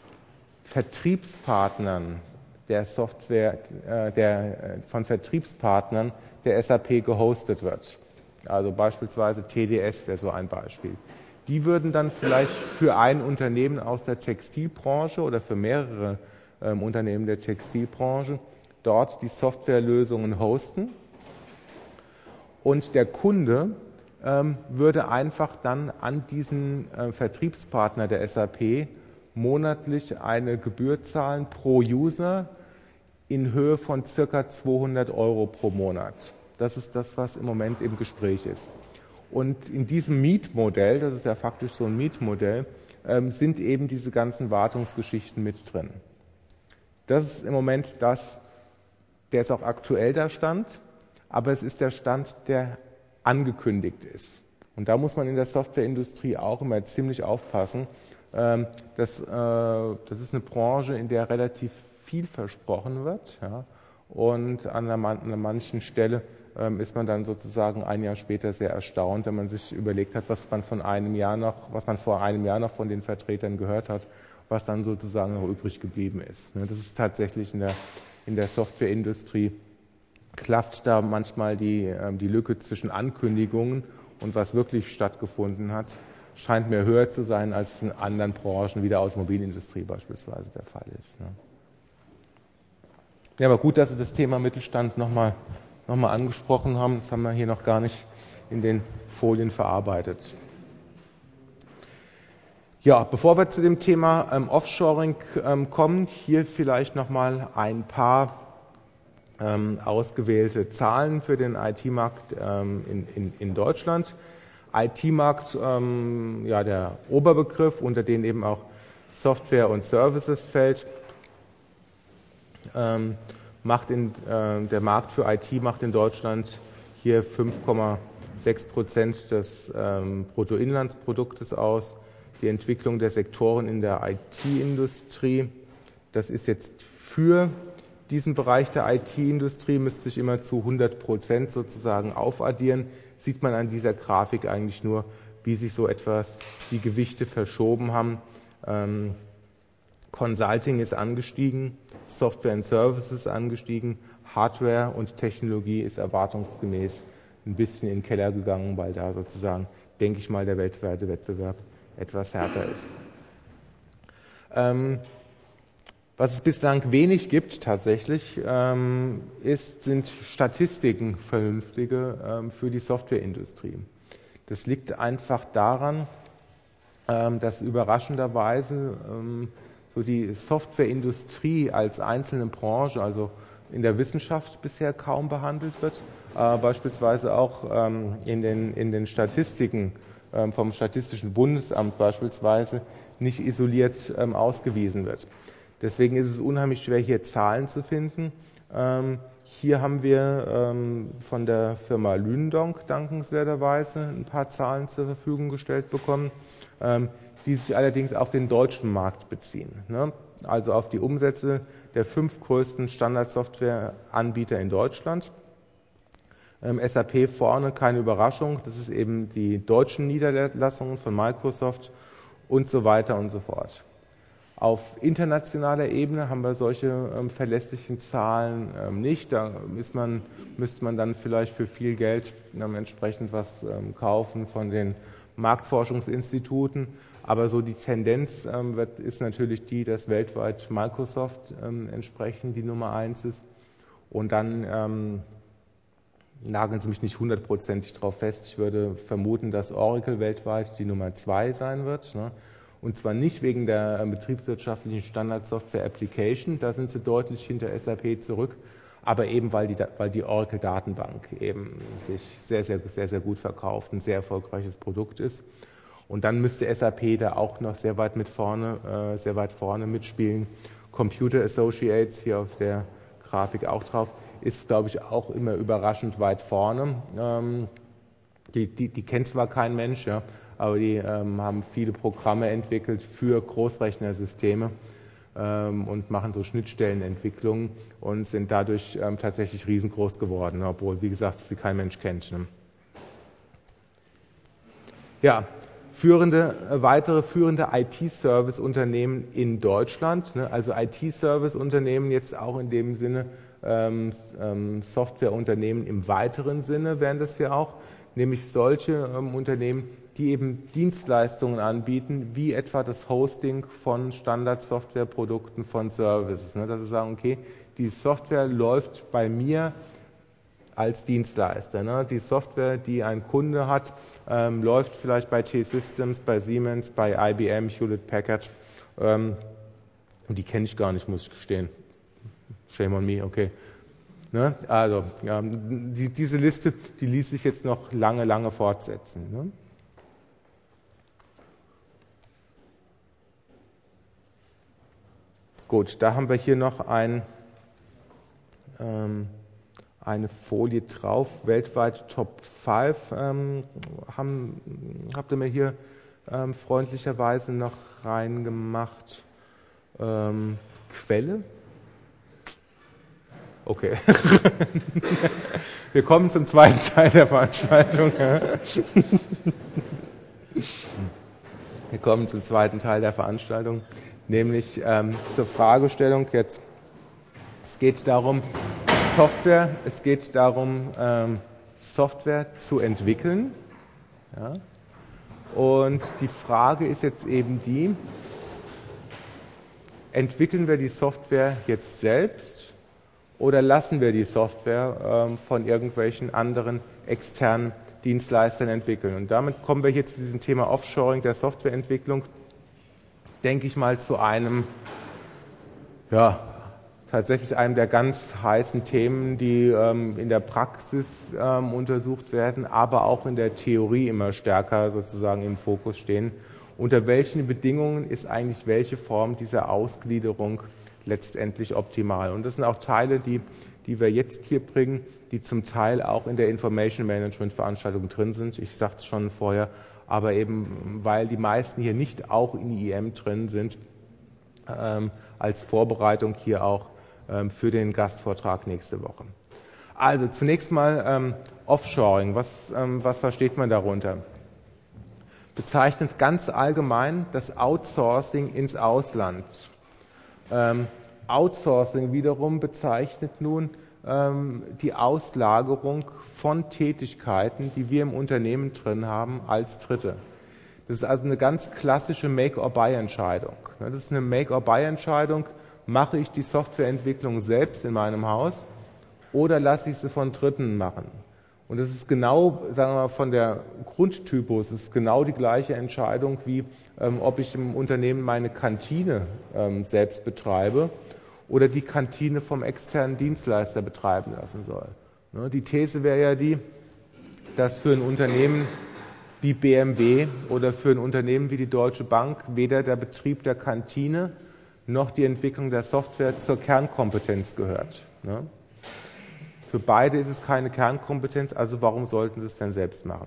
Vertriebspartnern der Software, äh, der, von Vertriebspartnern der S A P gehostet wird. Also beispielsweise T D S wäre so ein Beispiel. Die würden dann vielleicht für ein Unternehmen aus der Textilbranche oder für mehrere ähm, Unternehmen der Textilbranche dort die Softwarelösungen hosten und der Kunde ähm, würde einfach dann an diesen äh, Vertriebspartner der S A P monatlich eine Gebühr zahlen pro User in Höhe von ca. zweihundert Euro pro Monat. Das ist das, was im Moment im Gespräch ist. Und in diesem Mietmodell, das ist ja faktisch so ein Mietmodell, ähm, sind eben diese ganzen Wartungsgeschichten mit drin. Das ist im Moment das, der ist auch aktuell der Stand, aber es ist der Stand, der angekündigt ist. Und da muss man in der Softwareindustrie auch immer ziemlich aufpassen. Ähm, das, äh, das ist eine Branche, in der relativ viel versprochen wird. Ja, und an einer, an einer manchen Stelle ähm, ist man dann sozusagen ein Jahr später sehr erstaunt, wenn man sich überlegt hat, was man von einem Jahr noch, was man vor einem Jahr noch von den Vertretern gehört hat, was dann sozusagen noch übrig geblieben ist. Das ist tatsächlich in der, in der Softwareindustrie, klafft da manchmal die, die Lücke zwischen Ankündigungen und was wirklich stattgefunden hat, scheint mir höher zu sein, als es in anderen Branchen wie der Automobilindustrie beispielsweise der Fall ist. Ja, aber gut, dass Sie das Thema Mittelstand nochmal noch mal angesprochen haben. Das haben wir hier noch gar nicht in den Folien verarbeitet. Ja, bevor wir zu dem Thema ähm, Offshoring ähm, kommen, hier vielleicht nochmal ein paar ähm, ausgewählte Zahlen für den I T-Markt ähm, in, in, in Deutschland. I T-Markt, ähm, ja, der Oberbegriff, unter den eben auch Software und Services fällt, ähm, macht in, äh, der Markt für I T macht in Deutschland hier fünf Komma sechs Prozent des ähm, Bruttoinlandsproduktes aus. Die Entwicklung der Sektoren in der I T-Industrie, das ist jetzt für diesen Bereich der I T-Industrie, müsste sich immer zu hundert Prozent sozusagen aufaddieren. Sieht man an dieser Grafik eigentlich nur, wie sich so etwas die Gewichte verschoben haben. Ähm, Consulting ist angestiegen, Software and Services ist angestiegen, Hardware und Technologie ist erwartungsgemäß ein bisschen in den Keller gegangen, weil da sozusagen, denke ich mal, der weltweite Wettbewerb etwas härter ist. Ähm, was es bislang wenig gibt tatsächlich, ähm, ist, sind Statistiken vernünftige ähm, für die Softwareindustrie. Das liegt einfach daran, ähm, dass überraschenderweise ähm, so die Softwareindustrie als einzelne Branche, also in der Wissenschaft bisher kaum behandelt wird, äh, beispielsweise auch ähm, in, den, in den Statistiken ähm, vom Statistischen Bundesamt beispielsweise nicht isoliert ähm, ausgewiesen wird. Deswegen ist es unheimlich schwer, hier Zahlen zu finden. Ähm, hier haben wir ähm, von der Firma Lündonk dankenswerterweise ein paar Zahlen zur Verfügung gestellt bekommen, ähm, die sich allerdings auf den deutschen Markt beziehen. Ne? Also auf die Umsätze der fünf größten Standardsoftwareanbieter in Deutschland. Ähm, S A P vorne, keine Überraschung, das ist eben die deutschen Niederlassungen von Microsoft und so weiter und so fort. Auf internationaler Ebene haben wir solche ähm, verlässlichen Zahlen ähm, nicht. Da ist man, müsste man dann vielleicht für viel Geld ähm, entsprechend was ähm, kaufen von den Marktforschungsinstituten. Aber so die Tendenz ähm, wird, ist natürlich die, dass weltweit Microsoft ähm, entsprechend die Nummer eins ist. Und dann ähm, nageln Sie mich nicht hundertprozentig drauf fest. Ich würde vermuten, dass Oracle weltweit die Nummer zwei sein wird. Ne? Und zwar nicht wegen der äh, betriebswirtschaftlichen Standardsoftware Application, da sind sie deutlich hinter S A P zurück, aber eben weil die, weil die Oracle-Datenbank eben sich sehr, sehr, sehr, sehr gut verkauft, ein sehr erfolgreiches Produkt ist. Und dann müsste S A P da auch noch sehr weit mit vorne, äh, sehr weit vorne mitspielen. Computer Associates, hier auf der Grafik auch drauf, ist, glaube ich, auch immer überraschend weit vorne. Ähm, die, die, die kennt zwar kein Mensch, ja, aber die ähm, haben viele Programme entwickelt für Großrechnersysteme ähm, und machen so Schnittstellenentwicklungen und sind dadurch ähm, tatsächlich riesengroß geworden, obwohl, wie gesagt, sie kein Mensch kennt. Ne? Ja, führende, weitere führende I T-Service-Unternehmen in Deutschland, ne? Also I T-Service-Unternehmen jetzt auch in dem Sinne ähm, ähm, Softwareunternehmen im weiteren Sinne wären das ja auch, nämlich solche ähm, Unternehmen, die eben Dienstleistungen anbieten, wie etwa das Hosting von Standardsoftwareprodukten, von Services. Ne? Dass sie sagen, okay, die Software läuft bei mir als Dienstleister. Ne? Die Software, die ein Kunde hat, ähm, läuft vielleicht bei T-Systems, bei Siemens, bei I B M, Hewlett Packard. Ähm, und die kenne ich gar nicht, muss ich gestehen. Shame on me, okay. Ne? Also, ja, die, diese Liste, die ließ sich jetzt noch lange, lange fortsetzen. Ne? Gut, da haben wir hier noch ein, ähm, eine Folie drauf. Weltweit Top fünf ähm, haben, habt ihr mir hier ähm, freundlicherweise noch reingemacht. Ähm, Quelle? Okay. Wir kommen zum zweiten Teil der Veranstaltung. Wir kommen zum zweiten Teil der Veranstaltung, nämlich ähm, zur Fragestellung jetzt. Es geht darum, Software, es geht darum, ähm, Software zu entwickeln. Ja? Und die Frage ist jetzt eben die, entwickeln wir die Software jetzt selbst oder lassen wir die Software ähm, von irgendwelchen anderen externen Dienstleistern entwickeln? Und damit kommen wir hier zu diesem Thema Offshoring der Softwareentwicklung, denke ich mal, zu einem, ja, tatsächlich einem der ganz heißen Themen, die ähm, in der Praxis ähm, untersucht werden, aber auch in der Theorie immer stärker sozusagen im Fokus stehen. Unter welchen Bedingungen ist eigentlich welche Form dieser Ausgliederung letztendlich optimal? Und das sind auch Teile, die, die wir jetzt hier bringen, die zum Teil auch in der Information Management Veranstaltung drin sind. Ich sagte es schon vorher, aber eben, weil die meisten hier nicht auch in I E M drin sind, ähm, als Vorbereitung hier auch ähm, für den Gastvortrag nächste Woche. Also zunächst mal ähm, Offshoring. Was, ähm, was versteht man darunter? Bezeichnet ganz allgemein das Outsourcing ins Ausland. Ähm, Outsourcing wiederum bezeichnet nun ähm, die Auslagerung von Tätigkeiten, die wir im Unternehmen drin haben, als Dritte. Das ist also eine ganz klassische Make-or-Buy-Entscheidung. Das ist eine Make-or-Buy-Entscheidung, mache ich die Softwareentwicklung selbst in meinem Haus oder lasse ich sie von Dritten machen. Und das ist genau, sagen wir mal, von der Grundtypus, es ist genau die gleiche Entscheidung, wie ähm, ob ich im Unternehmen meine Kantine ähm, selbst betreibe oder die Kantine vom externen Dienstleister betreiben lassen soll. Ne, die These wäre ja die, dass für ein Unternehmen wie B M W oder für ein Unternehmen wie die Deutsche Bank weder der Betrieb der Kantine noch die Entwicklung der Software zur Kernkompetenz gehört. Ne? Für beide ist es keine Kernkompetenz, also warum sollten sie es denn selbst machen?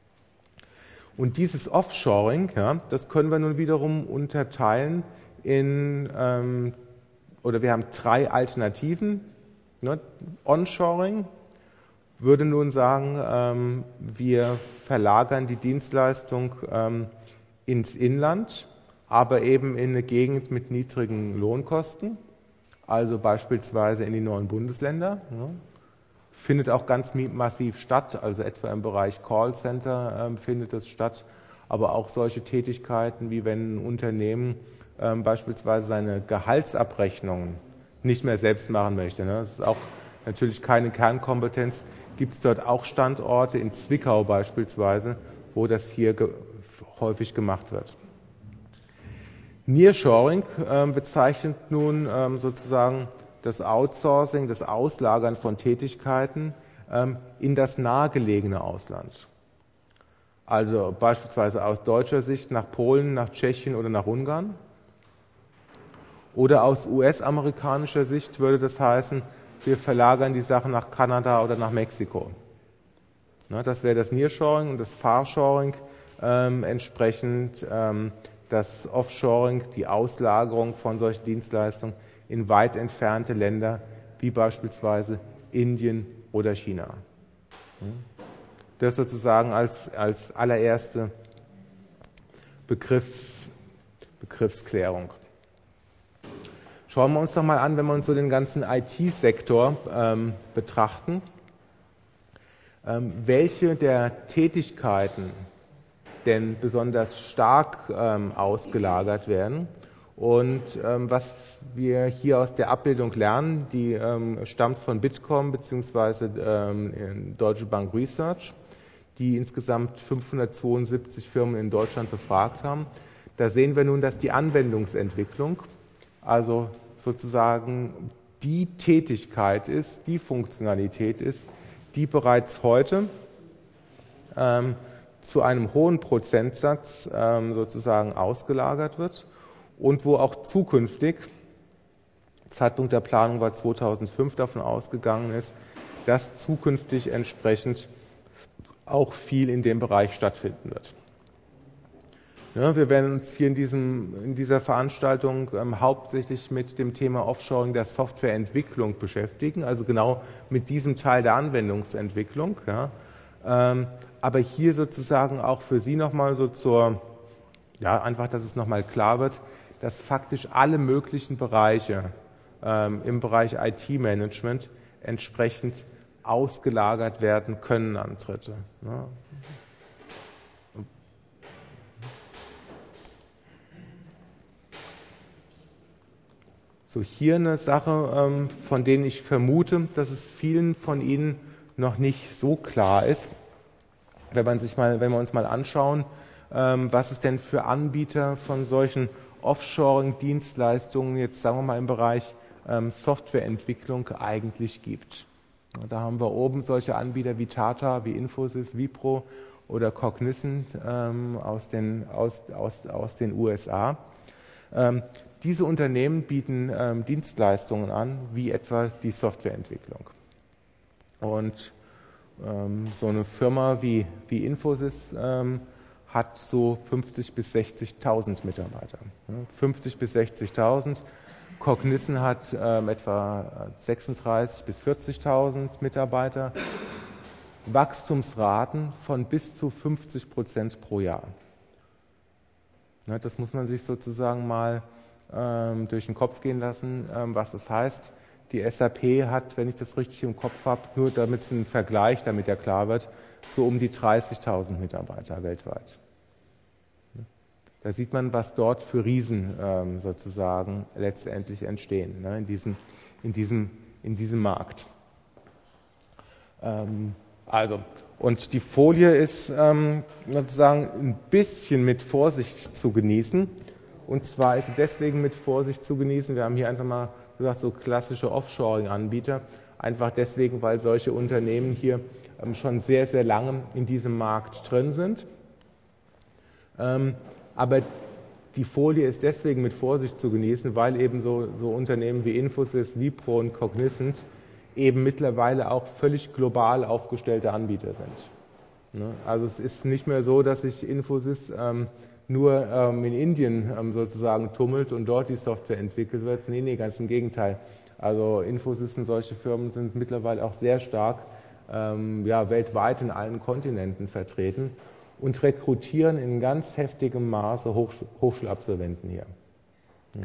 Und dieses Offshoring, ja, das können wir nun wiederum unterteilen in, ähm, oder wir haben drei Alternativen. Ne? Onshoring würde nun sagen, ähm, wir verlagern die Dienstleistung ähm, ins Inland, aber eben in eine Gegend mit niedrigen Lohnkosten, also beispielsweise in die neuen Bundesländer. Ne? Findet auch ganz massiv statt, also etwa im Bereich Callcenter ähm, findet es statt, aber auch solche Tätigkeiten, wie wenn ein Unternehmen ähm, beispielsweise seine Gehaltsabrechnungen nicht mehr selbst machen möchte. Ne? Das ist auch natürlich keine Kernkompetenz. Gibt es dort auch Standorte, in Zwickau beispielsweise, wo das hier ge- häufig gemacht wird. Nearshoring äh, bezeichnet nun ähm, sozusagen das Outsourcing, das Auslagern von Tätigkeiten ähm, in das nahegelegene Ausland. Also beispielsweise aus deutscher Sicht nach Polen, nach Tschechien oder nach Ungarn. Oder aus U S-amerikanischer Sicht würde das heißen, wir verlagern die Sachen nach Kanada oder nach Mexiko. Ne, das wäre das Nearshoring und das Farshoring ähm, entsprechend ähm, das Offshoring, die Auslagerung von solchen Dienstleistungen in weit entfernte Länder wie beispielsweise Indien oder China. Das sozusagen als, als allererste Begriffs, Begriffsklärung. Schauen wir uns doch mal an, wenn wir uns so den ganzen I T-Sektor ähm, betrachten, ähm, welche der Tätigkeiten denn besonders stark ähm, ausgelagert werden. Und ähm, was wir hier aus der Abbildung lernen, die ähm, stammt von Bitkom bzw. Ähm, Deutsche Bank Research, die insgesamt fünfhundertzweiundsiebzig Firmen in Deutschland befragt haben. Da sehen wir nun, dass die Anwendungsentwicklung, also sozusagen die Tätigkeit ist, die Funktionalität ist, die bereits heute ähm, zu einem hohen Prozentsatz ähm, sozusagen ausgelagert wird und wo auch zukünftig, Zeitpunkt der Planung war zweitausendfünf, davon ausgegangen ist, dass zukünftig entsprechend auch viel in dem Bereich stattfinden wird. Ja, wir werden uns hier in, diesem, in dieser Veranstaltung ähm, hauptsächlich mit dem Thema Offshoring der Softwareentwicklung beschäftigen, also genau mit diesem Teil der Anwendungsentwicklung. Ja. Ähm, aber hier sozusagen auch für Sie nochmal so zur, ja, einfach, dass es nochmal klar wird, dass faktisch alle möglichen Bereiche ähm, im Bereich I T-Management entsprechend ausgelagert werden können an Dritte. Ja. So, hier eine Sache, ähm, von denen ich vermute, dass es vielen von Ihnen noch nicht so klar ist. Wenn man sich mal, wenn wir uns mal anschauen, ähm, was es denn für Anbieter von solchen Offshoring-Dienstleistungen jetzt, sagen wir mal, im Bereich ähm, Softwareentwicklung eigentlich gibt. Da haben wir oben solche Anbieter wie Tata, wie Infosys, Wipro oder Cognizant ähm, aus, den, aus, aus, aus den U S A. Ähm, diese Unternehmen bieten ähm, Dienstleistungen an, wie etwa die Softwareentwicklung. Und ähm, so eine Firma wie, wie Infosys ähm, hat so fünfzig bis sechzigtausend Mitarbeiter. fünfzig bis sechzigtausend. Cognizant hat ähm, etwa sechsunddreißigtausend bis vierzigtausend Mitarbeiter. Wachstumsraten von bis zu fünfzig Prozent pro Jahr. Ja, das muss man sich sozusagen mal ähm, durch den Kopf gehen lassen, ähm, was das heißt. Die S A P hat, wenn ich das richtig im Kopf habe, nur damit es ein Vergleich, damit er klar wird, so um die dreißigtausend Mitarbeiter weltweit. Da sieht man, was dort für Riesen ähm, sozusagen letztendlich entstehen, ne, in, diesem, in, diesem, in diesem Markt. Ähm, also, und die Folie ist ähm, sozusagen ein bisschen mit Vorsicht zu genießen. Und zwar ist sie deswegen mit Vorsicht zu genießen. Wir haben hier einfach mal gesagt, so klassische Offshoring-Anbieter. Einfach deswegen, weil solche Unternehmen hier ähm, schon sehr, sehr lange in diesem Markt drin sind. Ähm, aber die Folie ist deswegen mit Vorsicht zu genießen, weil eben so, so Unternehmen wie Infosys, Wipro und Cognizant eben mittlerweile auch völlig global aufgestellte Anbieter sind. Ne? Also es ist nicht mehr so, dass sich Infosys ähm, nur ähm, in Indien ähm, sozusagen tummelt und dort die Software entwickelt wird. Nee, nee, ganz im Gegenteil. Also Infosys und solche Firmen sind mittlerweile auch sehr stark ähm, ja, weltweit in allen Kontinenten vertreten und rekrutieren in ganz heftigem Maße Hochschul- Hochschulabsolventen hier. Ja.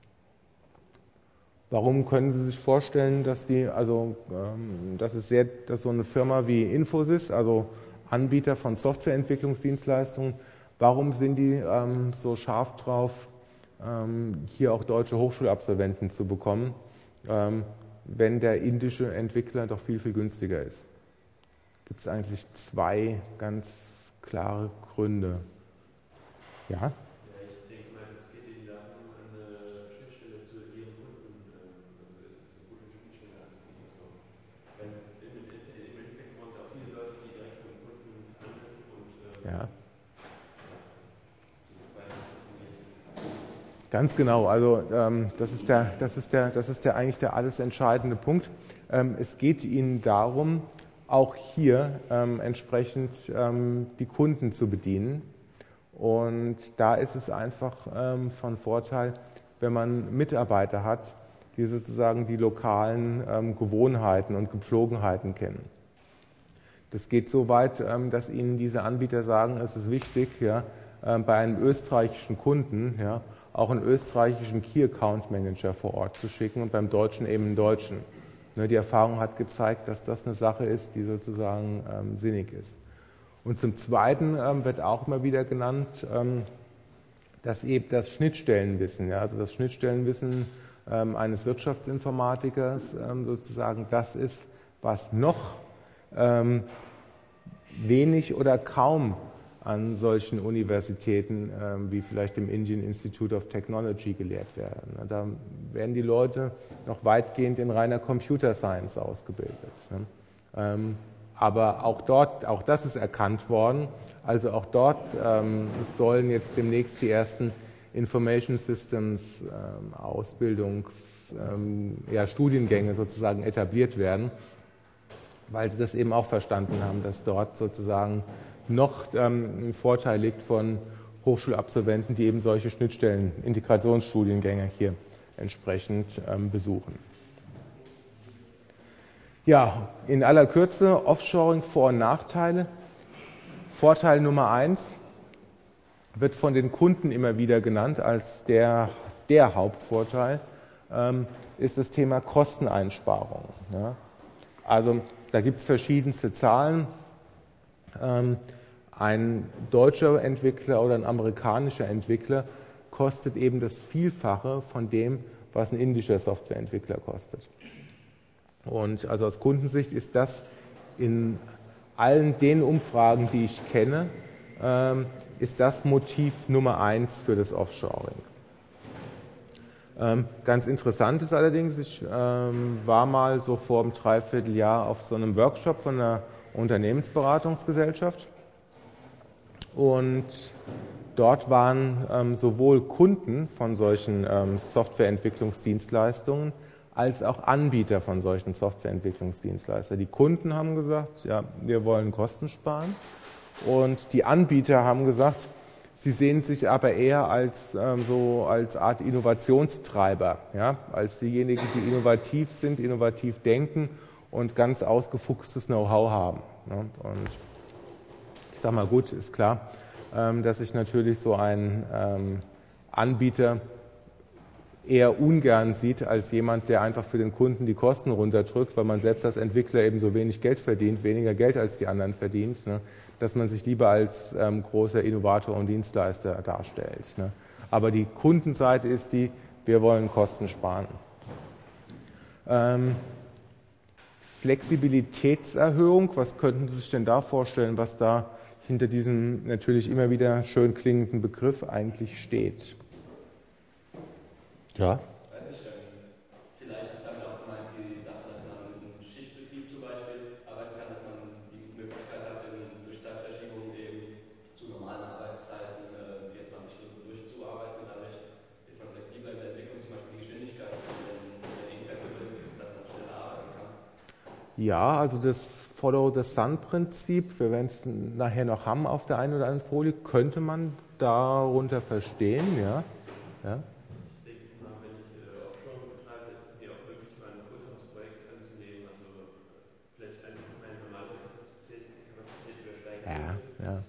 Warum können Sie sich vorstellen, dass die, also ähm, das ist sehr, dass so eine Firma wie Infosys, also Anbieter von Softwareentwicklungsdienstleistungen, warum sind die ähm, so scharf drauf, ähm, hier auch deutsche Hochschulabsolventen zu bekommen, ähm, wenn der indische Entwickler doch viel, viel günstiger ist? Gibt es eigentlich zwei ganz klare Gründe. Ja? Ja, ich denke mal, das geht Ihnen darum, Ja. Ganz genau, also ähm, das ist der, das ist der, das ist der eigentlich der alles entscheidende Punkt. Ähm, es geht Ihnen darum, auch hier ähm, entsprechend ähm, die Kunden zu bedienen. Und da ist es einfach ähm, von Vorteil, wenn man Mitarbeiter hat, die sozusagen die lokalen ähm, Gewohnheiten und Gepflogenheiten kennen. Das geht so weit, ähm, dass Ihnen diese Anbieter sagen, es ist wichtig, ja, äh, bei einem österreichischen Kunden, ja, auch einen österreichischen Key Account Manager vor Ort zu schicken und beim Deutschen eben einen Deutschen. Ne, die Erfahrung hat gezeigt, dass das eine Sache ist, die sozusagen ähm, sinnig ist. Und zum Zweiten ähm, wird auch immer wieder genannt, ähm, dass eben das Schnittstellenwissen, ja, also das Schnittstellenwissen ähm, eines Wirtschaftsinformatikers ähm, sozusagen das ist, was noch ähm, wenig oder kaum an solchen Universitäten ähm, wie vielleicht dem Indian Institute of Technology gelehrt werden. Da werden die Leute noch weitgehend in reiner Computer Science ausgebildet. Ne? Ähm, aber auch dort, auch das ist erkannt worden, also auch dort ähm, sollen jetzt demnächst die ersten Information Systems ähm, Ausbildungs, ähm, ja, Studiengänge sozusagen etabliert werden, weil sie das eben auch verstanden haben, dass dort sozusagen noch ähm, ein Vorteil liegt von Hochschulabsolventen, die eben solche Schnittstellen, Integrationsstudiengänge hier entsprechend ähm, besuchen. Ja, in aller Kürze, Offshoring, Vor- und Nachteile. Vorteil Nummer eins wird von den Kunden immer wieder genannt als der, der Hauptvorteil, ähm, ist das Thema Kosteneinsparung. Ja. Also da gibt es verschiedenste Zahlen. Ähm, ein deutscher Entwickler oder ein amerikanischer Entwickler kostet eben das Vielfache von dem, was ein indischer Softwareentwickler kostet. Und also aus Kundensicht ist das in allen den Umfragen, die ich kenne, ähm, ist das Motiv Nummer eins für das Offshoring. Ähm, ganz interessant ist allerdings, ich ähm, war mal so vor einem Dreivierteljahr auf so einem Workshop von einer Unternehmensberatungsgesellschaft und dort waren ähm, sowohl Kunden von solchen ähm, Softwareentwicklungsdienstleistungen als auch Anbieter von solchen Softwareentwicklungsdienstleistern. Die Kunden haben gesagt, ja, wir wollen Kosten sparen und die Anbieter haben gesagt, sie sehen sich aber eher als ähm, so als Art Innovationstreiber, ja, als diejenigen, die innovativ sind, innovativ denken und ganz ausgefuchstes Know-how haben. Ne? Und ich sage mal, gut, ist klar, ähm, dass sich natürlich so ein ähm, Anbieter eher ungern sieht als jemand, der einfach für den Kunden die Kosten runterdrückt, weil man selbst als Entwickler eben so wenig Geld verdient, weniger Geld als die anderen verdient, ne, dass man sich lieber als ähm, großer Innovator und Dienstleister darstellt. Ne. Aber die Kundenseite ist die, wir wollen Kosten sparen. Ähm, Flexibilitätserhöhung, was könnten Sie sich denn da vorstellen, was da hinter diesem natürlich immer wieder schön klingenden Begriff eigentlich steht? Ja. Weiß ich, vielleicht ist damit auch gemeint die Sache, dass man im Schichtbetrieb zum Beispiel arbeiten kann, dass man die Möglichkeit hat, durch Zeitverschiebung eben zu normalen Arbeitszeiten vierundzwanzig Stunden durchzuarbeiten. Dadurch ist man flexibler in der Entwicklung, zum Beispiel die Geschwindigkeit, wenn Engpässe sind, dass man schneller arbeiten kann. Ja, also das Follow-the-Sun-Prinzip, wir werden es nachher noch haben auf der einen oder anderen Folie, könnte man darunter verstehen, ja. Ja. Ja, ja.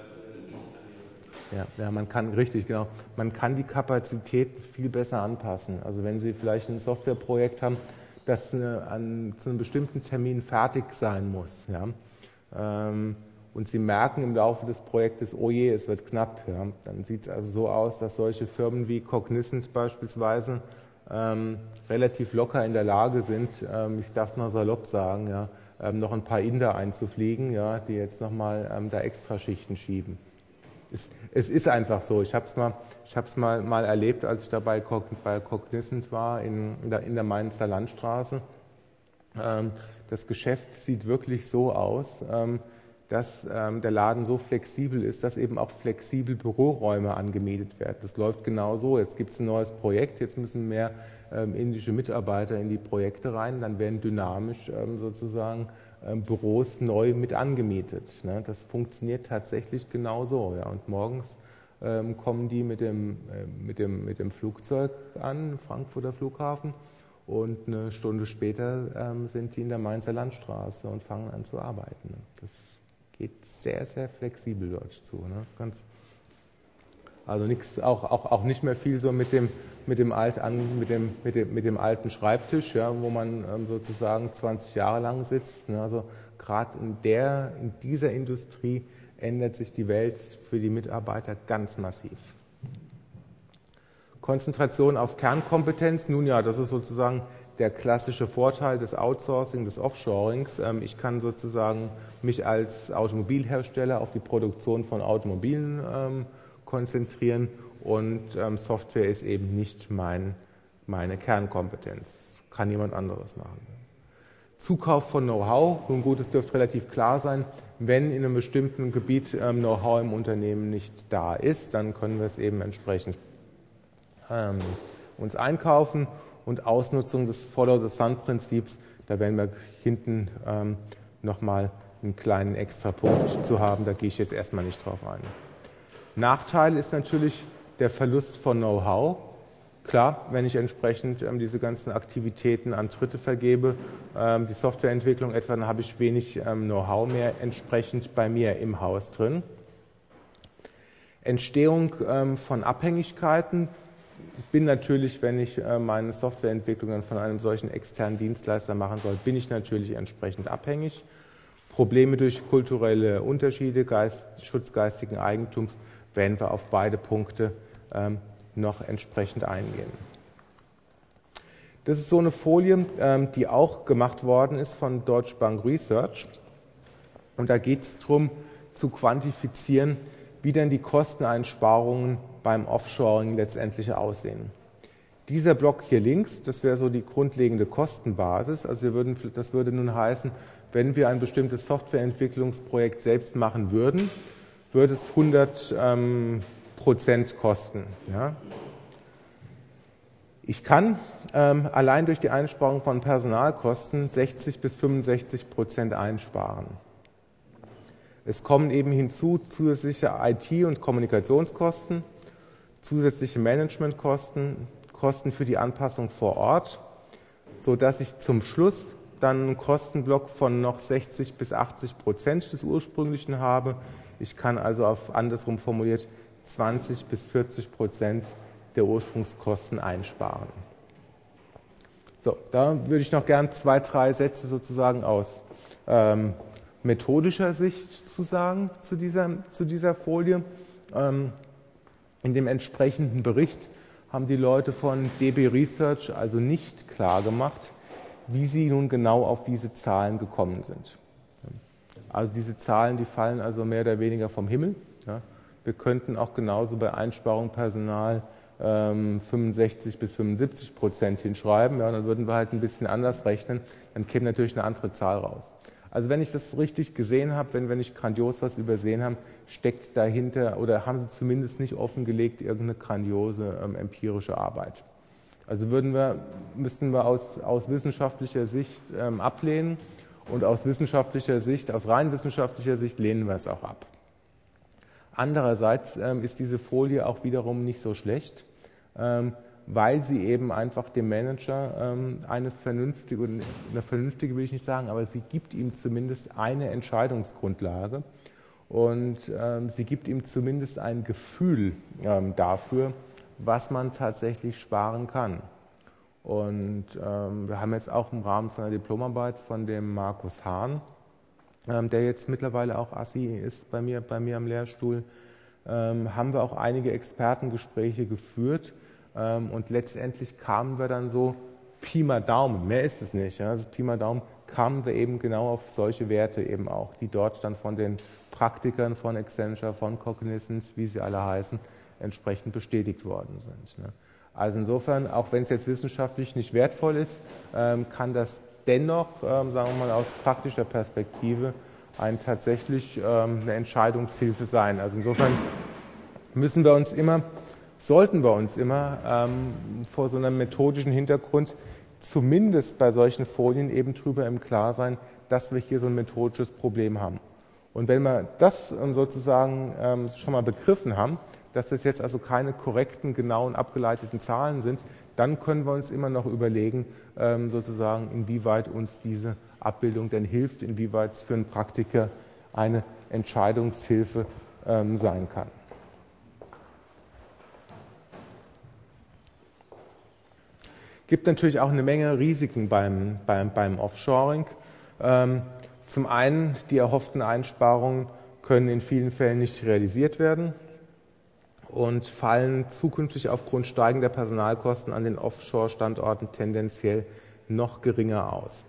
Ja, ja, man kann, richtig, genau. Man kann die Kapazitäten viel besser anpassen. Also wenn Sie vielleicht ein Softwareprojekt haben, das eine, an, zu einem bestimmten Termin fertig sein muss, ja, ähm, und Sie merken im Laufe des Projektes, oh je, es wird knapp, ja, dann sieht es also so aus, dass solche Firmen wie Cognizant beispielsweise ähm, relativ locker in der Lage sind, ähm, ich darf es mal salopp sagen, ja, ähm, noch ein paar Inder einzufliegen, ja, die jetzt nochmal ähm, da Extraschichten schieben. Es, es ist einfach so. Ich habe es mal, ich hab's mal, mal erlebt, als ich da bei, bei Cognizant war, in, in, der, in der Mainzer Landstraße. Ähm, das Geschäft sieht wirklich so aus. Ähm, dass ähm, der Laden so flexibel ist, dass eben auch flexibel Büroräume angemietet werden. Das läuft genau so. Jetzt gibt es ein neues Projekt, jetzt müssen mehr ähm, indische Mitarbeiter in die Projekte rein, dann werden dynamisch ähm, sozusagen ähm, Büros neu mit angemietet. Ne? Das funktioniert tatsächlich genau so. Ja? Und morgens ähm, kommen die mit dem, äh, mit, dem, mit dem Flugzeug an, Frankfurter Flughafen, und eine Stunde später ähm, sind die in der Mainzer Landstraße und fangen an zu arbeiten. Ne? Das geht sehr, sehr flexibel dort zu. Ne? Das ganz, also nichts, auch, auch, auch nicht mehr viel so mit dem, mit dem, Alt an, mit dem, mit dem, mit dem alten Schreibtisch, ja, wo man ähm, sozusagen zwanzig Jahre lang sitzt. Ne? Also gerade in, der, in dieser Industrie ändert sich die Welt für die Mitarbeiter ganz massiv. Konzentration auf Kernkompetenz, nun ja, das ist sozusagen der klassische Vorteil des Outsourcing, des Offshorings. Ich kann sozusagen mich als Automobilhersteller auf die Produktion von Automobilen ähm, konzentrieren, und ähm, Software ist eben nicht mein, meine Kernkompetenz. Kann jemand anderes machen. Zukauf von Know-how, nun gut, es dürfte relativ klar sein, wenn in einem bestimmten Gebiet ähm, Know-how im Unternehmen nicht da ist, dann können wir es eben entsprechend ähm, uns einkaufen. Und Ausnutzung des Follow-the-Sun-Prinzips, da werden wir hinten ähm, nochmal einen kleinen extra Punkt zu haben, da gehe ich jetzt erstmal nicht drauf ein. Nachteil ist natürlich der Verlust von Know-how. Klar, wenn ich entsprechend ähm, diese ganzen Aktivitäten an Dritte vergebe, ähm, die Softwareentwicklung etwa, dann habe ich wenig ähm, Know-how mehr entsprechend bei mir im Haus drin. Entstehung ähm, von Abhängigkeiten. Ich bin natürlich, wenn ich äh, meine Softwareentwicklung dann von einem solchen externen Dienstleister machen soll, bin ich natürlich entsprechend abhängig. Probleme durch kulturelle Unterschiede, Geist, Schutz geistigen Eigentums, werden wir auf beide Punkte ähm, noch entsprechend eingehen. Das ist so eine Folie, ähm, die auch gemacht worden ist von Deutsche Bank Research. Und da geht es darum, zu quantifizieren, wie denn die Kosteneinsparungen beim Offshoring letztendlich aussehen. Dieser Block hier links, das wäre so die grundlegende Kostenbasis. Also wir würden, das würde nun heißen, wenn wir ein bestimmtes Softwareentwicklungsprojekt selbst machen würden, würde es hundert Prozent kosten. Ja. Ich kann ähm, allein durch die Einsparung von Personalkosten sechzig bis fünfundsechzig Prozent einsparen. Es kommen eben hinzu zusätzliche I T- und Kommunikationskosten, zusätzliche Managementkosten, Kosten für die Anpassung vor Ort, sodass ich zum Schluss dann einen Kostenblock von noch sechzig bis achtzig Prozent des ursprünglichen habe. Ich kann also auf andersrum formuliert zwanzig bis vierzig Prozent der Ursprungskosten einsparen. So, da würde ich noch gern zwei, drei Sätze sozusagen aus ähm, methodischer Sicht zu sagen zu dieser, zu dieser Folie. Ähm, in dem entsprechenden Bericht haben die Leute von D B Research also nicht klar gemacht, wie sie nun genau auf diese Zahlen gekommen sind. Also diese Zahlen, die fallen also mehr oder weniger vom Himmel. Ja. Wir könnten auch genauso bei Einsparung Personal ähm, fünfundsechzig bis fünfundsiebzig Prozent hinschreiben. Ja, dann würden wir halt ein bisschen anders rechnen. Dann käme natürlich eine andere Zahl raus. Also wenn ich das richtig gesehen habe, wenn wir nicht grandios was übersehen haben, steckt dahinter, oder haben sie zumindest nicht offengelegt, irgendeine grandiose ähm, empirische Arbeit. Also würden wir, müssten wir aus, aus wissenschaftlicher Sicht ähm, ablehnen, und aus wissenschaftlicher Sicht, aus rein wissenschaftlicher Sicht lehnen wir es auch ab. Andererseits ähm, ist diese Folie auch wiederum nicht so schlecht, ähm, weil sie eben einfach dem Manager ähm, eine vernünftige, eine vernünftige will ich nicht sagen, aber sie gibt ihm zumindest eine Entscheidungsgrundlage, und ähm, sie gibt ihm zumindest ein Gefühl ähm, dafür, was man tatsächlich sparen kann. Und ähm, wir haben jetzt auch im Rahmen von einer Diplomarbeit von dem Markus Hahn, ähm, der jetzt mittlerweile auch Assi ist bei mir, bei mir am Lehrstuhl, ähm, haben wir auch einige Expertengespräche geführt, ähm, und letztendlich kamen wir dann so Pi mal Daumen, mehr ist es nicht, ja, also Pi mal Daumen, kamen wir eben genau auf solche Werte eben auch, die dort dann von den Praktikern von Accenture, von Cognizant, wie sie alle heißen, entsprechend bestätigt worden sind. Ne. Also insofern, auch wenn es jetzt wissenschaftlich nicht wertvoll ist, ähm, kann das dennoch, ähm, sagen wir mal aus praktischer Perspektive, ein tatsächlich ähm, eine Entscheidungshilfe sein. Also insofern müssen wir uns immer, sollten wir uns immer ähm, vor so einem methodischen Hintergrund zumindest bei solchen Folien eben drüber im Klaren sein, dass wir hier so ein methodisches Problem haben. Und wenn wir das sozusagen ähm, schon mal begriffen haben, dass das jetzt also keine korrekten, genauen, abgeleiteten Zahlen sind, dann können wir uns immer noch überlegen, ähm, sozusagen, inwieweit uns diese Abbildung denn hilft, inwieweit es für einen Praktiker eine Entscheidungshilfe ähm, sein kann. Es gibt natürlich auch eine Menge Risiken beim, beim, beim Offshoring. Ähm, zum einen, die erhofften Einsparungen können in vielen Fällen nicht realisiert werden und fallen zukünftig aufgrund steigender Personalkosten an den Offshore-Standorten tendenziell noch geringer aus.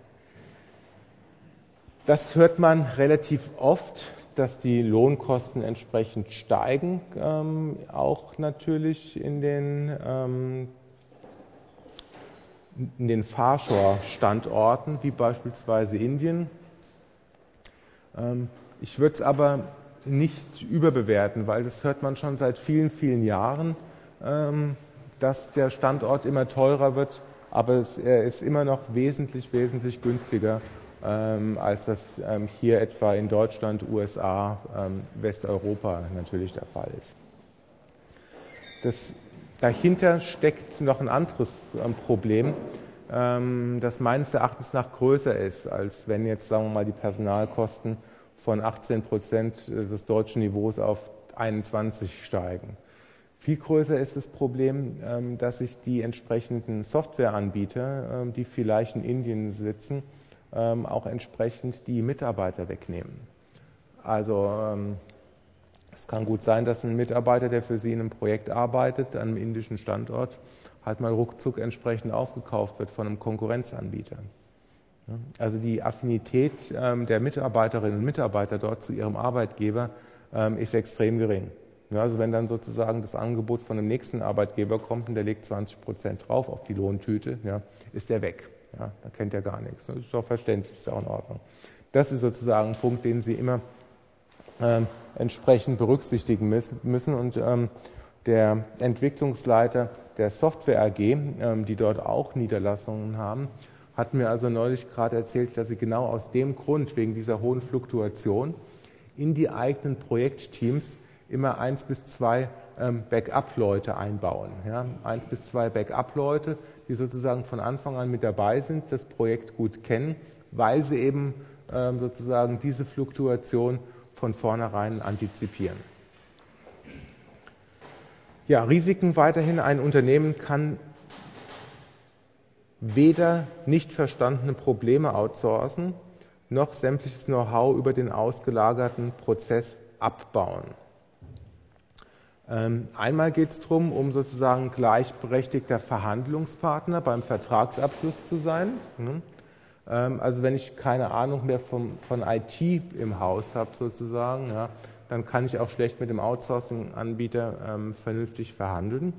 Das hört man relativ oft, dass die Lohnkosten entsprechend steigen, ähm, auch natürlich in den, ähm, in den Far-Shore-Standorten, wie beispielsweise Indien. Ähm, ich würde es aber nicht überbewerten, weil das hört man schon seit vielen, vielen Jahren, ähm, dass der Standort immer teurer wird, aber es, er ist immer noch wesentlich, wesentlich günstiger, ähm, als das ähm, hier etwa in Deutschland, U S A, ähm, Westeuropa natürlich der Fall ist. Das, dahinter steckt noch ein anderes ähm, Problem, ähm, das meines Erachtens nach größer ist, als wenn jetzt, sagen wir mal, die Personalkosten von achtzehn Prozent des deutschen Niveaus auf einundzwanzig steigen. Viel größer ist das Problem, dass sich die entsprechenden Softwareanbieter, die vielleicht in Indien sitzen, auch entsprechend die Mitarbeiter wegnehmen. Also es kann gut sein, dass ein Mitarbeiter, der für Sie in einem Projekt arbeitet, an einem indischen Standort, halt mal ruckzuck entsprechend aufgekauft wird von einem Konkurrenzanbieter. Also die Affinität ähm, der Mitarbeiterinnen und Mitarbeiter dort zu ihrem Arbeitgeber ähm, ist extrem gering. Ja, also wenn dann sozusagen das Angebot von dem nächsten Arbeitgeber kommt und der legt zwanzig Prozent drauf auf die Lohntüte, ja, ist der weg. Ja, da kennt er gar nichts. Das ist auch verständlich, ist auch in Ordnung. Das ist sozusagen ein Punkt, den Sie immer ähm, entsprechend berücksichtigen müssen. Und ähm, der Entwicklungsleiter der Software A G, ähm, die dort auch Niederlassungen haben, hat mir also neulich gerade erzählt, dass sie genau aus dem Grund, wegen dieser hohen Fluktuation, in die eigenen Projektteams immer eins bis zwei ähm, Backup-Leute einbauen. Ja? Eins bis zwei Backup-Leute, die sozusagen von Anfang an mit dabei sind, das Projekt gut kennen, weil sie eben ähm, sozusagen diese Fluktuation von vornherein antizipieren. Ja, Risiken weiterhin. Ein Unternehmen kann weder nicht verstandene Probleme outsourcen, noch sämtliches Know-how über den ausgelagerten Prozess abbauen. Ähm, einmal geht es darum, um sozusagen gleichberechtigter Verhandlungspartner beim Vertragsabschluss zu sein. Mhm. Ähm, also wenn ich keine Ahnung mehr vom, von I T im Haus habe sozusagen, ja, dann kann ich auch schlecht mit dem Outsourcing-Anbieter ähm, vernünftig verhandeln.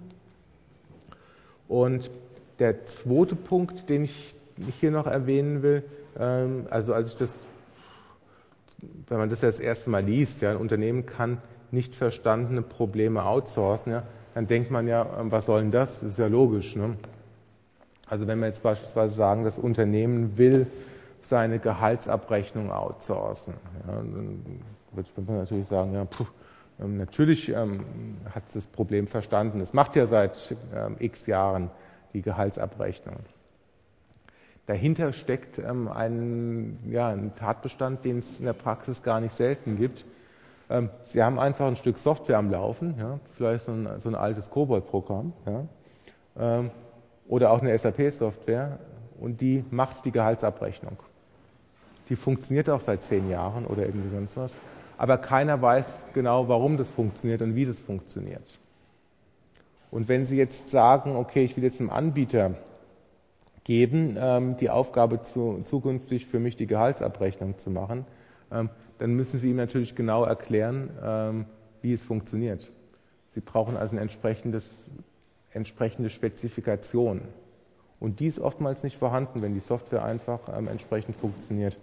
Und der zweite Punkt, den ich hier noch erwähnen will, ähm, also als ich das, wenn man das ja das erste Mal liest, ja, ein Unternehmen kann nicht verstandene Probleme outsourcen, ja, dann denkt man ja, was soll denn das? Das ist ja logisch. Ne? Also wenn wir jetzt beispielsweise sagen, das Unternehmen will seine Gehaltsabrechnung outsourcen, ja, dann wird man natürlich sagen, ja, puh, ähm, natürlich ähm, hat es das Problem verstanden. Es macht ja seit ähm, x Jahren die Gehaltsabrechnung. Dahinter steckt ähm, ein, ja, ein Tatbestand, den es in der Praxis gar nicht selten gibt. Ähm, Sie haben einfach ein Stück Software am Laufen, ja, vielleicht so ein, so ein altes COBOL-Programm, ja, ähm, oder auch eine S A P-Software, und die macht die Gehaltsabrechnung. Die funktioniert auch seit zehn Jahren oder irgendwie sonst was, aber keiner weiß genau, warum das funktioniert und wie das funktioniert. Und wenn Sie jetzt sagen, okay, ich will jetzt einem Anbieter geben, ähm, die Aufgabe zu, zukünftig für mich die Gehaltsabrechnung zu machen, ähm, dann müssen Sie ihm natürlich genau erklären, ähm, wie es funktioniert. Sie brauchen also eine entsprechendes, entsprechende Spezifikation. Und die ist oftmals nicht vorhanden, wenn die Software einfach ähm, entsprechend funktioniert.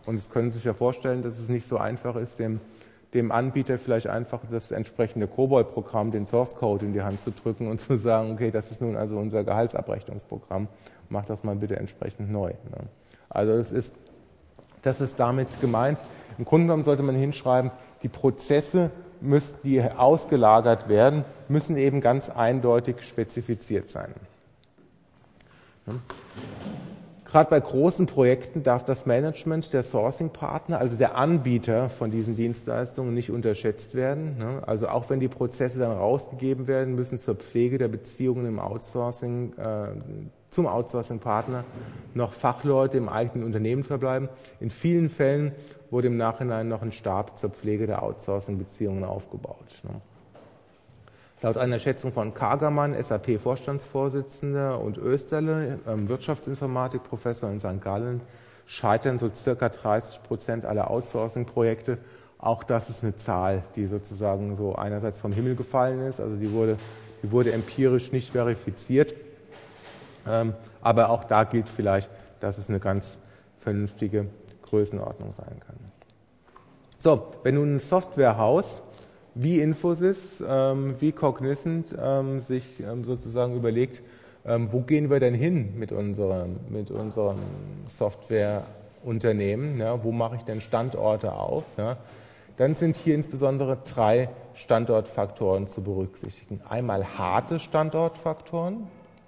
Und es können Sie sich ja vorstellen, dass es nicht so einfach ist, dem, dem Anbieter vielleicht einfach das entsprechende COBOL-Programm, den Source-Code in die Hand zu drücken und zu sagen, okay, das ist nun also unser Gehaltsabrechnungsprogramm, mach das mal bitte entsprechend neu. Ne? Also das ist, das ist damit gemeint. Im Grunde genommen sollte man hinschreiben, die Prozesse, müssen, die ausgelagert werden, müssen eben ganz eindeutig spezifiziert sein. Ne? Gerade bei großen Projekten darf das Management, der Sourcing-Partner, also der Anbieter von diesen Dienstleistungen, nicht unterschätzt werden. Also auch wenn die Prozesse dann rausgegeben werden, müssen zur Pflege der Beziehungen im Outsourcing, äh, zum Outsourcing-Partner noch Fachleute im eigenen Unternehmen verbleiben. In vielen Fällen wurde im Nachhinein noch ein Stab zur Pflege der Outsourcing-Beziehungen aufgebaut. Laut einer Schätzung von Kagermann, S A P-Vorstandsvorsitzender, und Österle, ähm, Wirtschaftsinformatik-Professor in Sankt Gallen, scheitern so circa dreißig Prozent aller Outsourcing-Projekte. Auch das ist eine Zahl, die sozusagen so einerseits vom Himmel gefallen ist, also die wurde, die wurde empirisch nicht verifiziert. Ähm, aber auch da gilt vielleicht, dass es eine ganz vernünftige Größenordnung sein kann. So, wenn nun ein Softwarehaus wie Infosys, ähm, wie Cognizant ähm, sich ähm, sozusagen überlegt, ähm, wo gehen wir denn hin mit unserem, mit unserem Softwareunternehmen, ja, wo mache ich denn Standorte auf, ja, dann sind hier insbesondere drei Standortfaktoren zu berücksichtigen. Einmal harte Standortfaktoren,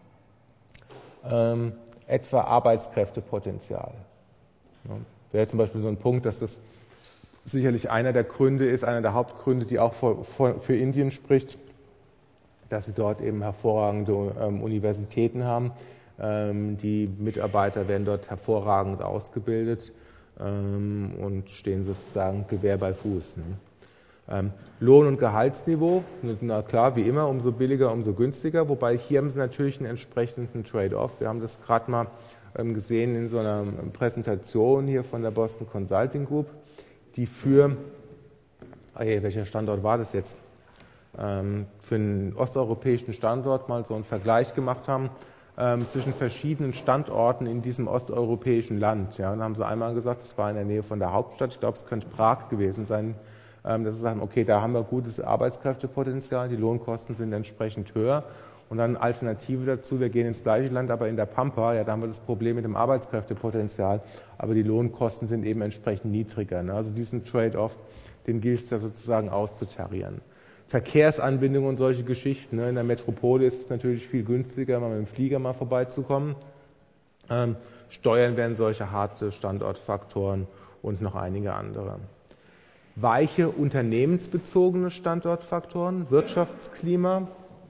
ähm, etwa Arbeitskräftepotenzial. Ja, wäre zum Beispiel so ein Punkt, dass das sicherlich einer der Gründe ist, einer der Hauptgründe, die auch für, für Indien spricht, dass sie dort eben hervorragende ähm, Universitäten haben. Ähm, die Mitarbeiter werden dort hervorragend ausgebildet ähm, und stehen sozusagen Gewehr bei Fuß. Ne? Ähm, Lohn- und Gehaltsniveau, na klar, wie immer, umso billiger, umso günstiger, wobei hier haben sie natürlich einen entsprechenden Trade-off. Wir haben das gerade mal ähm, gesehen in so einer Präsentation hier von der Boston Consulting Group, die für, oh je, welcher Standort war das jetzt, ähm, für einen osteuropäischen Standort mal so einen Vergleich gemacht haben ähm, zwischen verschiedenen Standorten in diesem osteuropäischen Land. Ja, und dann haben sie einmal gesagt, das war in der Nähe von der Hauptstadt, ich glaube, es könnte Prag gewesen sein, ähm, dass sie sagen, okay, da haben wir gutes Arbeitskräftepotenzial, die Lohnkosten sind entsprechend höher. Und dann Alternative dazu, wir gehen ins gleiche Land, aber in der Pampa, ja, da haben wir das Problem mit dem Arbeitskräftepotenzial, aber die Lohnkosten sind eben entsprechend niedriger. Ne? Also diesen Trade-off, den gilt es ja sozusagen auszutarieren. Verkehrsanbindung und solche Geschichten, ne? In der Metropole ist es natürlich viel günstiger, mal mit dem Flieger mal vorbeizukommen. Ähm, Steuern wären solche harte Standortfaktoren und noch einige andere. Weiche unternehmensbezogene Standortfaktoren, Wirtschaftsklima,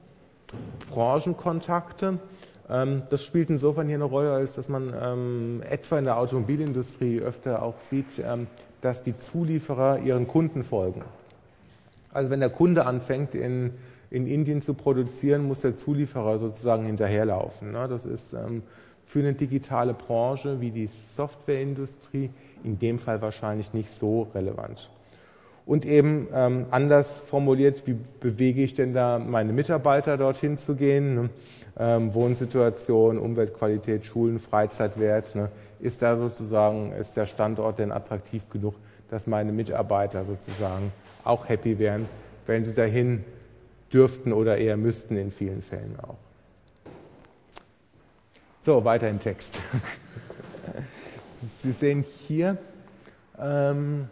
Branchenkontakte. Das spielt insofern hier eine Rolle, als dass man ähm, etwa in der Automobilindustrie öfter auch sieht, ähm, dass die Zulieferer ihren Kunden folgen. Also wenn der Kunde anfängt, in, in Indien zu produzieren, muss der Zulieferer sozusagen hinterherlaufen. Ne? Das ist ähm, für eine digitale Branche wie die Softwareindustrie in dem Fall wahrscheinlich nicht so relevant. Und eben ähm, anders formuliert, wie bewege ich denn da meine Mitarbeiter dorthin zu gehen? Ne? Ähm, Wohnsituation, Umweltqualität, Schulen, Freizeitwert. Ne? Ist da sozusagen, ist der Standort denn attraktiv genug, dass meine Mitarbeiter sozusagen auch happy wären, wenn sie dahin dürften oder eher müssten in vielen Fällen auch. So, weiter im Text. Sie sehen hier ähm,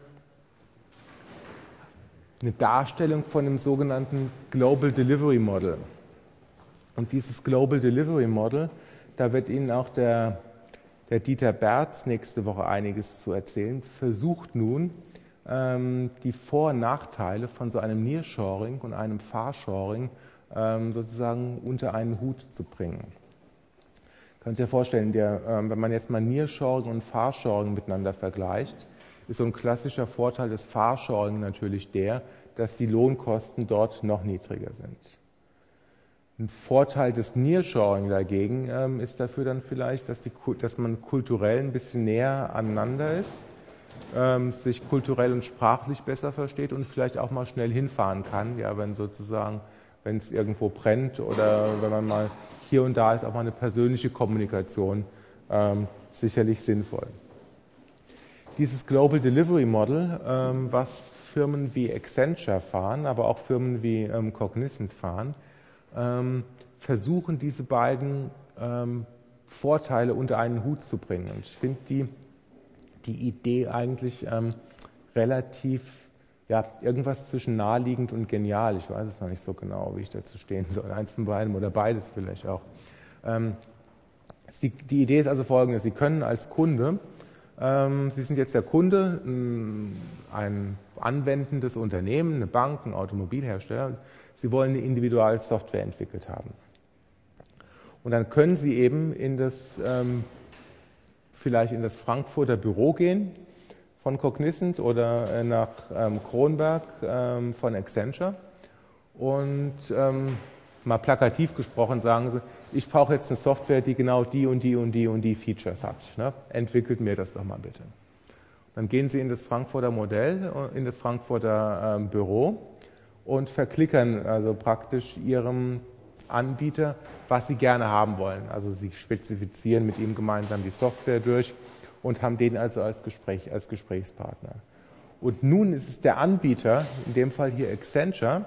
eine Darstellung von dem sogenannten Global Delivery Model. Und dieses Global Delivery Model, da wird Ihnen auch der, der Dieter Berz nächste Woche einiges zu erzählen, versucht nun, ähm, die Vor- und Nachteile von so einem Nearshoring und einem Farshoring ähm, sozusagen unter einen Hut zu bringen. Können Sie sich ja vorstellen, der, ähm, wenn man jetzt mal Nearshoring und Farshoring miteinander vergleicht, ist so ein klassischer Vorteil des Farshoring natürlich der, dass die Lohnkosten dort noch niedriger sind. Ein Vorteil des Nearshoring dagegen ähm, ist dafür dann vielleicht, dass, die, dass man kulturell ein bisschen näher aneinander ist, ähm, sich kulturell und sprachlich besser versteht und vielleicht auch mal schnell hinfahren kann, ja, wenn sozusagen, wenn es irgendwo brennt oder wenn man mal hier und da ist, auch mal eine persönliche Kommunikation ähm, sicherlich sinnvoll. dieses Global Delivery Model, ähm, was Firmen wie Accenture fahren, aber auch Firmen wie ähm, Cognizant fahren, ähm, versuchen diese beiden ähm, Vorteile unter einen Hut zu bringen. Und ich finde die, die Idee eigentlich ähm, relativ, ja, irgendwas zwischen naheliegend und genial. Ich weiß es noch nicht so genau, wie ich dazu stehen soll. Eins von beidem oder beides vielleicht auch. Ähm, sie, die Idee ist also folgende: Sie können als Kunde, ähm, Sie sind jetzt der Kunde, ein anwendendes Unternehmen, eine Bank, ein Automobilhersteller, Sie wollen eine Individualsoftware entwickelt haben. Und dann können Sie eben in das, ähm, vielleicht in das Frankfurter Büro gehen von Cognizant oder äh, nach ähm, Kronberg ähm, von Accenture und ähm, mal plakativ gesprochen sagen Sie, ich brauche jetzt eine Software, die genau die und die und die und die Features hat. Ne? Entwickelt mir das doch mal bitte. Dann gehen Sie in das Frankfurter Modell, in das Frankfurter ähm, Büro und verklickern also praktisch Ihrem Anbieter, was Sie gerne haben wollen. Also Sie spezifizieren mit ihm gemeinsam die Software durch und haben den also als, Gespräch, als Gesprächspartner. Und nun ist es der Anbieter, in dem Fall hier Accenture,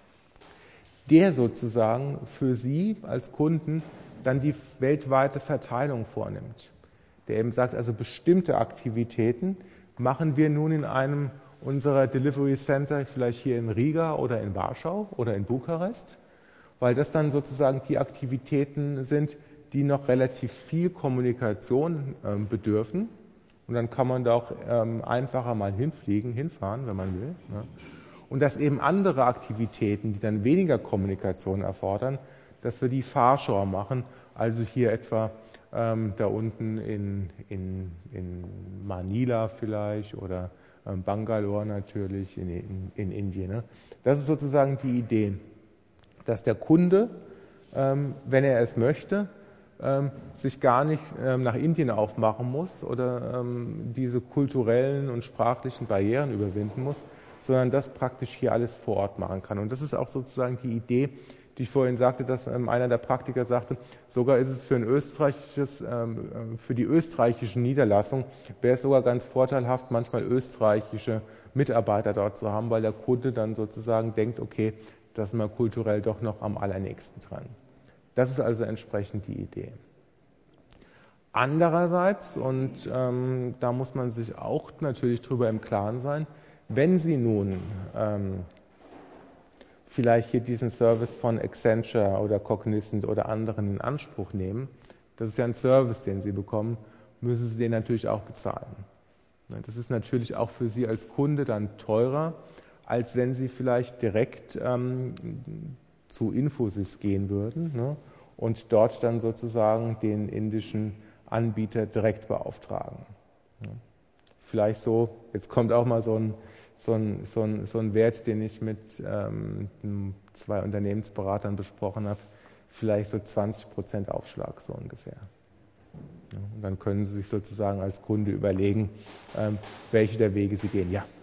der sozusagen für Sie als Kunden dann die weltweite Verteilung vornimmt. Der eben sagt, also bestimmte Aktivitäten machen wir nun in einem unserer Delivery Center, vielleicht hier in Riga oder in Warschau oder in Bukarest, weil das dann sozusagen die Aktivitäten sind, die noch relativ viel Kommunikation ähm, bedürfen. Und dann kann man da auch ähm, einfacher mal hinfliegen, hinfahren, wenn man will. Ne? Und dass eben andere Aktivitäten, die dann weniger Kommunikation erfordern, dass wir die Farshore machen, also hier etwa ähm, da unten in, in, in Manila vielleicht oder ähm, Bangalore natürlich in, in, in Indien. Ne? Das ist sozusagen die Idee, dass der Kunde, ähm, wenn er es möchte, ähm, sich gar nicht ähm, nach Indien aufmachen muss oder ähm, diese kulturellen und sprachlichen Barrieren überwinden muss, sondern das praktisch hier alles vor Ort machen kann. Und das ist auch sozusagen die Idee, die ich vorhin sagte, dass ähm, einer der Praktiker sagte, sogar ist es für, ein österreichisches, ähm, für die österreichischen Niederlassungen, wäre es sogar ganz vorteilhaft, manchmal österreichische Mitarbeiter dort zu haben, weil der Kunde dann sozusagen denkt, okay, da sind wir kulturell doch noch am allernächsten dran. Das ist also entsprechend die Idee. Andererseits, und ähm, da muss man sich auch natürlich drüber im Klaren sein, wenn Sie nun ähm, vielleicht hier diesen Service von Accenture oder Cognizant oder anderen in Anspruch nehmen, das ist ja ein Service, den Sie bekommen, müssen Sie den natürlich auch bezahlen. Das ist natürlich auch für Sie als Kunde dann teurer, als wenn Sie vielleicht direkt ähm, zu Infosys gehen würden, ne, und dort dann sozusagen den indischen Anbieter direkt beauftragen. Ja. Vielleicht so, jetzt kommt auch mal so ein, so ein, so ein, so ein Wert, den ich mit ähm, zwei Unternehmensberatern besprochen habe, vielleicht so zwanzig Prozent Aufschlag so ungefähr. Ja, und dann können Sie sich sozusagen als Kunde überlegen, ähm, welche der Wege Sie gehen. Ja.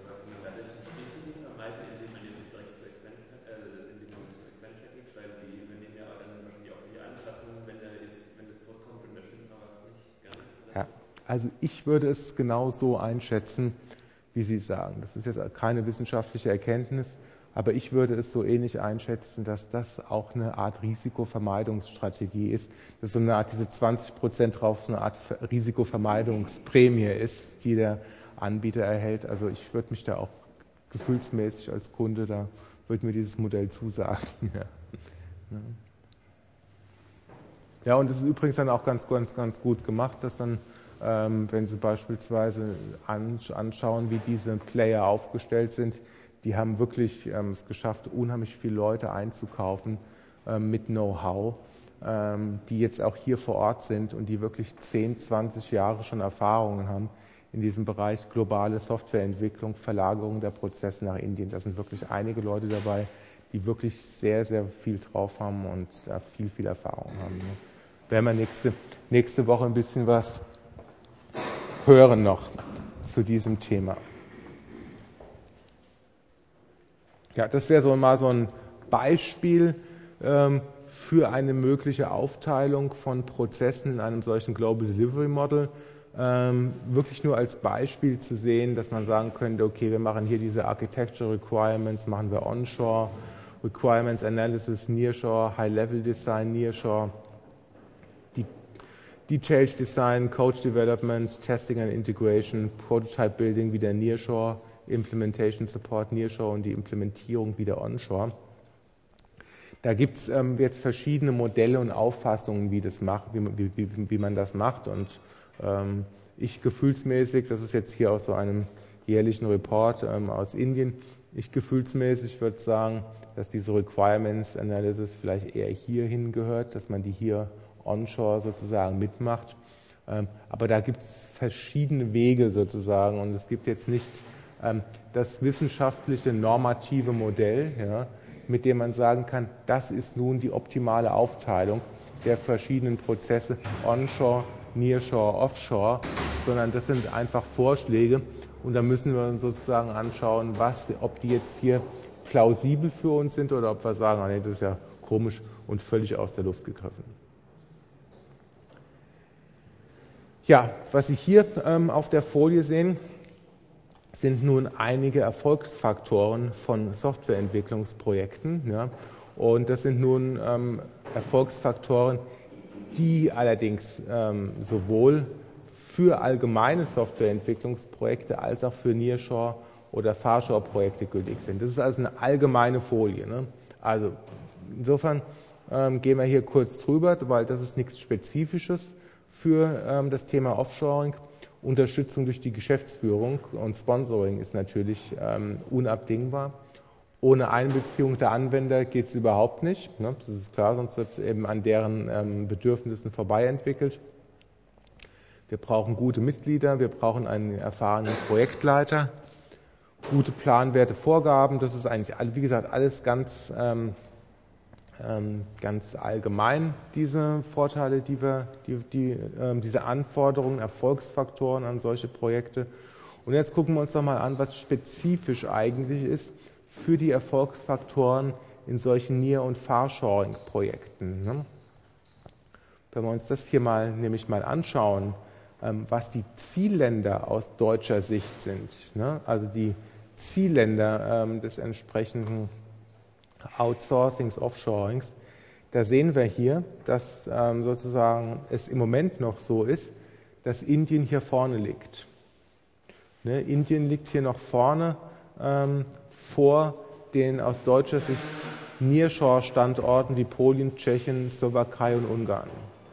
Also ich würde es genau so einschätzen, wie Sie sagen. Das ist jetzt keine wissenschaftliche Erkenntnis, aber ich würde es so ähnlich einschätzen, dass das auch eine Art Risikovermeidungsstrategie ist, dass so eine Art, diese zwanzig Prozent drauf so eine Art Risikovermeidungsprämie ist, die der Anbieter erhält. Also ich würde mich da auch gefühlsmäßig als Kunde, da würde mir dieses Modell zusagen. Ja, ja, und es ist übrigens dann auch ganz, ganz, ganz gut gemacht, dass dann, Ähm, wenn Sie beispielsweise anschauen, wie diese Player aufgestellt sind, die haben wirklich ähm, es geschafft, unheimlich viele Leute einzukaufen ähm, mit Know-how, ähm, die jetzt auch hier vor Ort sind und die wirklich zehn, zwanzig Jahre schon Erfahrungen haben in diesem Bereich globale Softwareentwicklung, Verlagerung der Prozesse nach Indien. Da sind wirklich einige Leute dabei, die wirklich sehr, sehr viel drauf haben und da viel, viel Erfahrung haben. Werden wir nächste, nächste Woche ein bisschen was hören noch zu diesem Thema. Ja, das wäre so mal so ein Beispiel ähm, für eine mögliche Aufteilung von Prozessen in einem solchen Global Delivery Model. ähm, wirklich nur als Beispiel zu sehen, dass man sagen könnte, okay, wir machen hier diese Architecture Requirements, machen wir onshore, Requirements Analysis, Nearshore, High-Level Design, Nearshore, Detailed Design, Code Development, Testing and Integration, Prototype Building wieder Nearshore, Implementation Support Nearshore und die Implementierung wieder onshore. Da gibt es ähm, jetzt verschiedene Modelle und Auffassungen, wie, das macht, wie, wie, wie man das macht. Und ähm, ich gefühlsmäßig, das ist jetzt hier aus so einem jährlichen Report ähm, aus Indien, ich gefühlsmäßig würde sagen, dass diese Requirements Analysis vielleicht eher hierhin gehört, dass man die hier onshore sozusagen mitmacht. Ähm, aber da gibt es verschiedene Wege sozusagen und es gibt jetzt nicht ähm, das wissenschaftliche normative Modell, ja, mit dem man sagen kann, das ist nun die optimale Aufteilung der verschiedenen Prozesse onshore, nearshore, offshore, sondern das sind einfach Vorschläge und da müssen wir uns sozusagen anschauen, was, ob die jetzt hier plausibel für uns sind oder ob wir sagen, oh nee, das ist ja komisch und völlig aus der Luft gegriffen. Ja, was Sie hier ähm, auf der Folie sehen, sind nun einige Erfolgsfaktoren von Softwareentwicklungsprojekten. Ja, und das sind nun ähm, Erfolgsfaktoren, die allerdings ähm, sowohl für allgemeine Softwareentwicklungsprojekte als auch für Nearshore- oder Farshore-Projekte gültig sind. Das ist also eine allgemeine Folie. Ne? Also insofern ähm, gehen wir hier kurz drüber, weil das ist nichts Spezifisches für ähm, das Thema Offshoring. Unterstützung durch die Geschäftsführung und Sponsoring ist natürlich ähm, unabdingbar. Ohne Einbeziehung der Anwender geht es überhaupt nicht. Ne? Das ist klar, sonst wird es eben an deren ähm, Bedürfnissen vorbei entwickelt. Wir brauchen gute Mitglieder, wir brauchen einen erfahrenen Projektleiter, gute planwerte Vorgaben. Das ist eigentlich, wie gesagt, alles ganz, ähm, ähm, ganz allgemein, diese Vorteile, die wir, die, die, ähm, diese Anforderungen, Erfolgsfaktoren an solche Projekte. Und jetzt gucken wir uns doch mal an, was spezifisch eigentlich ist für die Erfolgsfaktoren in solchen Near- und Farshoring-Projekten. Ne? Wenn wir uns das hier mal nämlich mal anschauen, ähm, was die Zielländer aus deutscher Sicht sind, ne? Also die Zielländer ähm, des entsprechenden Outsourcings, Offshorings, da sehen wir hier, dass ähm, sozusagen es im Moment noch so ist, dass Indien hier vorne liegt. Ne? Indien liegt hier noch vorne ähm, vor den aus deutscher Sicht Nearshore-Standorten wie Polen, Tschechien, Slowakei und Ungarn.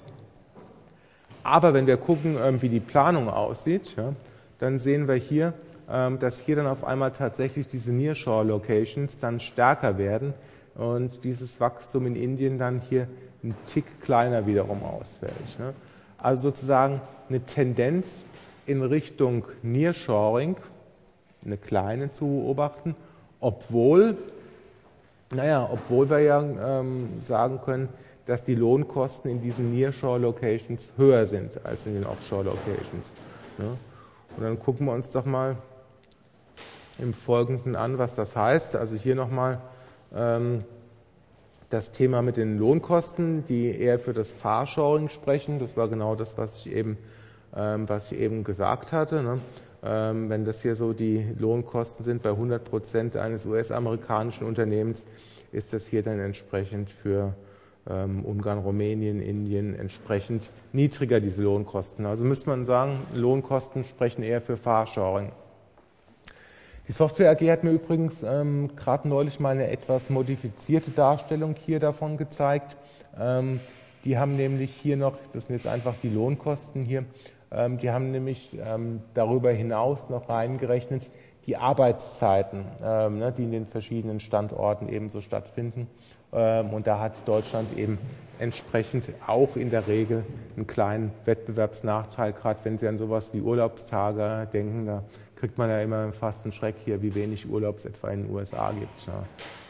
Aber wenn wir gucken, ähm, wie die Planung aussieht, ja, dann sehen wir hier, dass hier dann auf einmal tatsächlich diese Nearshore-Locations dann stärker werden und dieses Wachstum in Indien dann hier ein Tick kleiner wiederum ausfällt. Also sozusagen eine Tendenz in Richtung Nearshoring, eine kleine zu beobachten, obwohl, naja, obwohl wir ja ähm, sagen können, dass die Lohnkosten in diesen Nearshore-Locations höher sind als in den Offshore-Locations. Ne? Und dann gucken wir uns doch mal im Folgenden an, was das heißt. Also hier nochmal ähm, das Thema mit den Lohnkosten, die eher für das Farshoring sprechen. Das war genau das, was ich eben, ähm, was ich eben gesagt hatte. Ne? Ähm, wenn das hier so die Lohnkosten sind bei hundert Prozent eines U S-amerikanischen Unternehmens, ist das hier dann entsprechend für ähm, Ungarn, Rumänien, Indien entsprechend niedriger, diese Lohnkosten. Also müsste man sagen, Lohnkosten sprechen eher für Farshoring. Die Software A G hat mir übrigens ähm, gerade neulich mal eine etwas modifizierte Darstellung hier davon gezeigt. Ähm, die haben nämlich hier noch, das sind jetzt einfach die Lohnkosten hier, ähm, die haben nämlich ähm, darüber hinaus noch reingerechnet die Arbeitszeiten, ähm, ne, die in den verschiedenen Standorten ebenso stattfinden. Ähm, und da hat Deutschland eben entsprechend auch in der Regel einen kleinen Wettbewerbsnachteil, gerade wenn Sie an sowas wie Urlaubstage denken, da kriegt man ja immer fast einen Schreck hier, wie wenig Urlaub es etwa in den U S A gibt. Ja,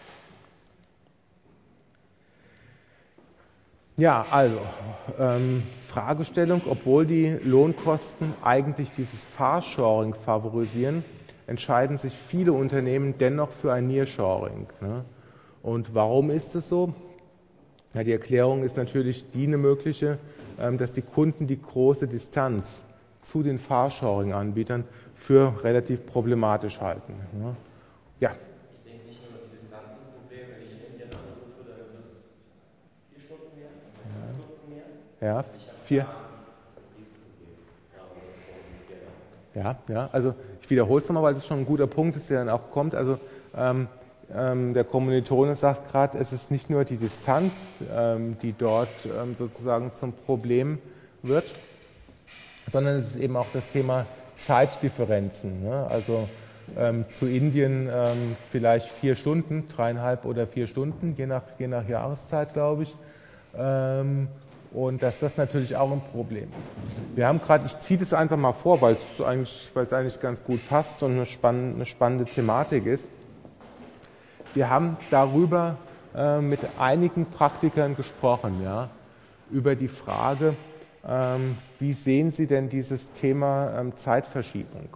ja also, ähm, Fragestellung, obwohl die Lohnkosten eigentlich dieses Farshoring favorisieren, entscheiden sich viele Unternehmen dennoch für ein Nearshoring. Ne? Und warum ist es so? Ja, die Erklärung ist natürlich die eine mögliche, ähm, dass die Kunden die große Distanz zu den Far-Shoring-Anbietern für relativ problematisch halten. Ja. Ich denke nicht nur das Distanzenproblem, wenn ich in Indien anrufe, dann ist es vier Stunden mehr, fünf Stunden mehr. Ja, vier. Ja, ja, also ich wiederhole es nochmal, weil das schon ein guter Punkt ist, der dann auch kommt. Also ähm, ähm, der Kommilitone sagt gerade, es ist nicht nur die Distanz, ähm, die dort ähm, sozusagen zum Problem wird, sondern es ist eben auch das Thema Zeitdifferenzen. Ne? Also ähm, zu Indien ähm, vielleicht vier Stunden, dreieinhalb oder vier Stunden, je nach, je nach Jahreszeit, glaube ich. Ähm, Und dass das natürlich auch ein Problem ist. Wir haben gerade, ich ziehe das einfach mal vor, weil es eigentlich, weil es eigentlich ganz gut passt und eine spannende, eine spannende Thematik ist. Wir haben darüber äh, mit einigen Praktikern gesprochen, ja, über die Frage, ähm, wie sehen Sie denn dieses Thema ähm, Zeitverschiebung?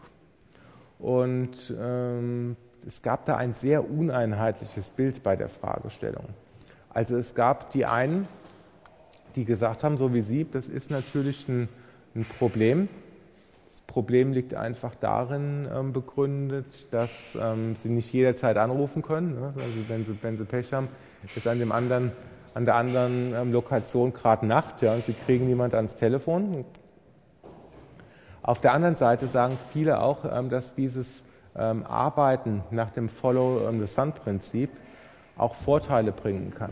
Und ähm, es gab da ein sehr uneinheitliches Bild bei der Fragestellung. Also es gab die einen, die gesagt haben, so wie Sie, das ist natürlich ein, ein Problem. Das Problem liegt einfach darin ähm, begründet, dass ähm, Sie nicht jederzeit anrufen können. Ne? Also wenn Sie, wenn Sie Pech haben, ist an, dem anderen, an der anderen ähm, Lokation gerade Nacht, ja, und Sie kriegen niemand ans Telefon. Auf der anderen Seite sagen viele auch, ähm, dass dieses ähm, Arbeiten nach dem Follow-the-Sun-Prinzip auch Vorteile bringen kann.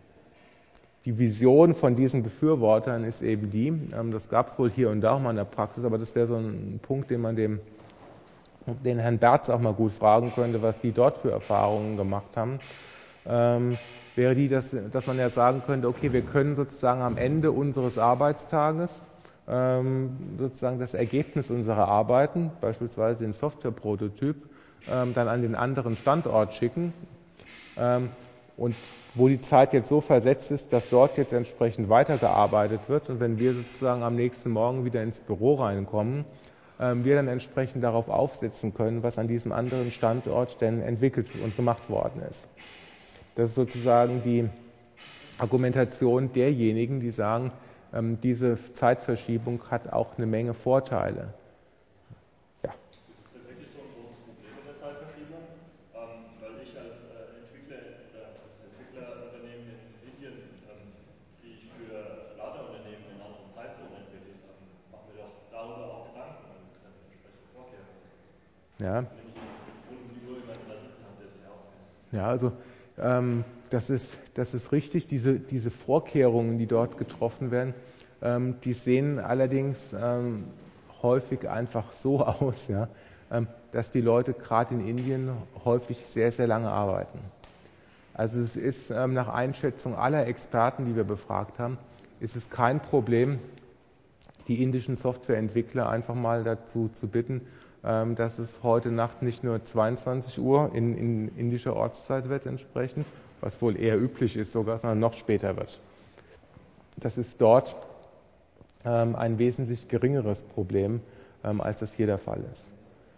Die Vision von diesen Befürwortern ist eben die, das gab es wohl hier und da auch mal in der Praxis, aber das wäre so ein Punkt, den man dem, den Herrn Berz auch mal gut fragen könnte, was die dort für Erfahrungen gemacht haben, ähm, wäre die, dass, dass man ja sagen könnte, okay, wir können sozusagen am Ende unseres Arbeitstages ähm, sozusagen das Ergebnis unserer Arbeiten, beispielsweise den Softwareprototyp, ähm, dann an den anderen Standort schicken. Ähm, und wo die Zeit jetzt so versetzt ist, dass dort jetzt entsprechend weitergearbeitet wird und wenn wir sozusagen am nächsten Morgen wieder ins Büro reinkommen, ähm, wir dann entsprechend darauf aufsetzen können, was an diesem anderen Standort denn entwickelt und gemacht worden ist. Das ist sozusagen die Argumentation derjenigen, die sagen, ähm, diese Zeitverschiebung hat auch eine Menge Vorteile. Ja. Ist es denn wirklich so ein großes Problem mit der Zeitverschiebung? Ähm, weil ich als äh, Entwickler oder als Entwicklerunternehmen in Indien, ähm, die ich für Ladeunternehmen in anderen Zeitzonen entwickelt habe, machen wir doch darüber auch Gedanken und treffen entsprechende Vorkehrungen. Ja. Wenn ich den Kunden die Uhr jemanden da sitzen habe, der sich auskennt. Ja, also ähm, das ist, das ist richtig, diese, diese Vorkehrungen, die dort getroffen werden, ähm, die sehen allerdings ähm, häufig einfach so aus, ja, ähm, dass die Leute gerade in Indien häufig sehr, sehr lange arbeiten. Also es ist ähm, nach Einschätzung aller Experten, die wir befragt haben, ist es kein Problem, die indischen Softwareentwickler einfach mal dazu zu bitten, ähm, dass es heute Nacht nicht nur zweiundzwanzig Uhr in, in indischer Ortszeit wird entsprechend, was wohl eher üblich ist sogar, sondern noch später wird. Das ist dort ähm, ein wesentlich geringeres Problem, ähm, als das hier der Fall ist.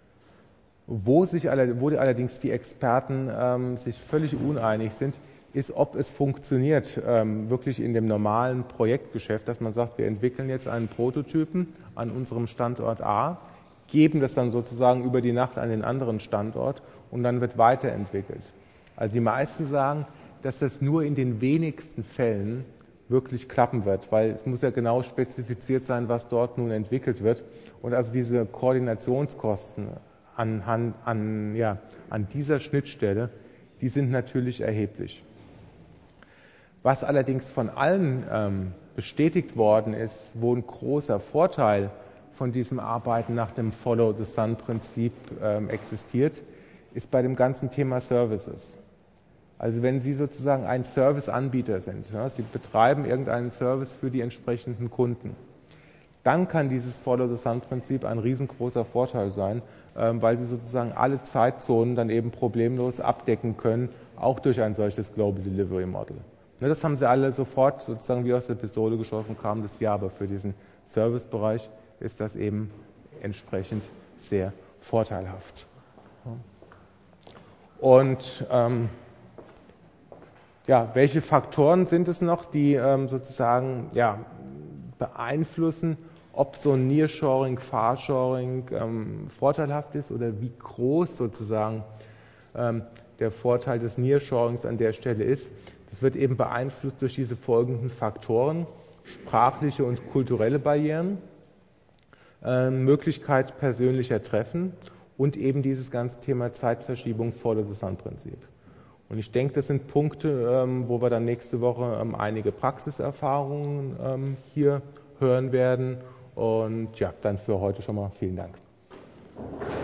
Wo, sich, wo allerdings die Experten ähm, sich völlig uneinig sind, ist, ob es funktioniert, ähm, wirklich in dem normalen Projektgeschäft, dass man sagt, wir entwickeln jetzt einen Prototypen an unserem Standort A, geben das dann sozusagen über die Nacht an den anderen Standort und dann wird weiterentwickelt. Also die meisten sagen, dass das nur in den wenigsten Fällen wirklich klappen wird, weil es muss ja genau spezifiziert sein, was dort nun entwickelt wird. Und also diese Koordinationskosten an, an, ja, an dieser Schnittstelle, die sind natürlich erheblich. Was allerdings von allen ähm, bestätigt worden ist, wo ein großer Vorteil von diesem Arbeiten nach dem Follow-the-Sun-Prinzip ähm, existiert, ist bei dem ganzen Thema Services. Also wenn Sie sozusagen ein Serviceanbieter sind, ja, Sie betreiben irgendeinen Service für die entsprechenden Kunden, dann kann dieses Follow-the-Sun-Prinzip ein riesengroßer Vorteil sein, ähm, weil Sie sozusagen alle Zeitzonen dann eben problemlos abdecken können, auch durch ein solches Global Delivery Model. Ja, das haben Sie alle sofort sozusagen wie aus der Pistole geschossen, kam das ja, aber für diesen Servicebereich ist das eben entsprechend sehr vorteilhaft. Und ähm, ja, welche Faktoren sind es noch, die ähm, sozusagen ja, beeinflussen, ob so ein Nearshoring, Farshoring ähm, vorteilhaft ist oder wie groß sozusagen ähm, der Vorteil des Nearshorings an der Stelle ist. Das wird eben beeinflusst durch diese folgenden Faktoren: sprachliche und kulturelle Barrieren, äh, Möglichkeit persönlicher Treffen und eben dieses ganze Thema Zeitverschiebung, Follow-the-Sun-Prinzip. Und ich denke, das sind Punkte, ähm, wo wir dann nächste Woche ähm, einige Praxiserfahrungen ähm, hier hören werden. Und ja, dann für heute schon mal vielen Dank.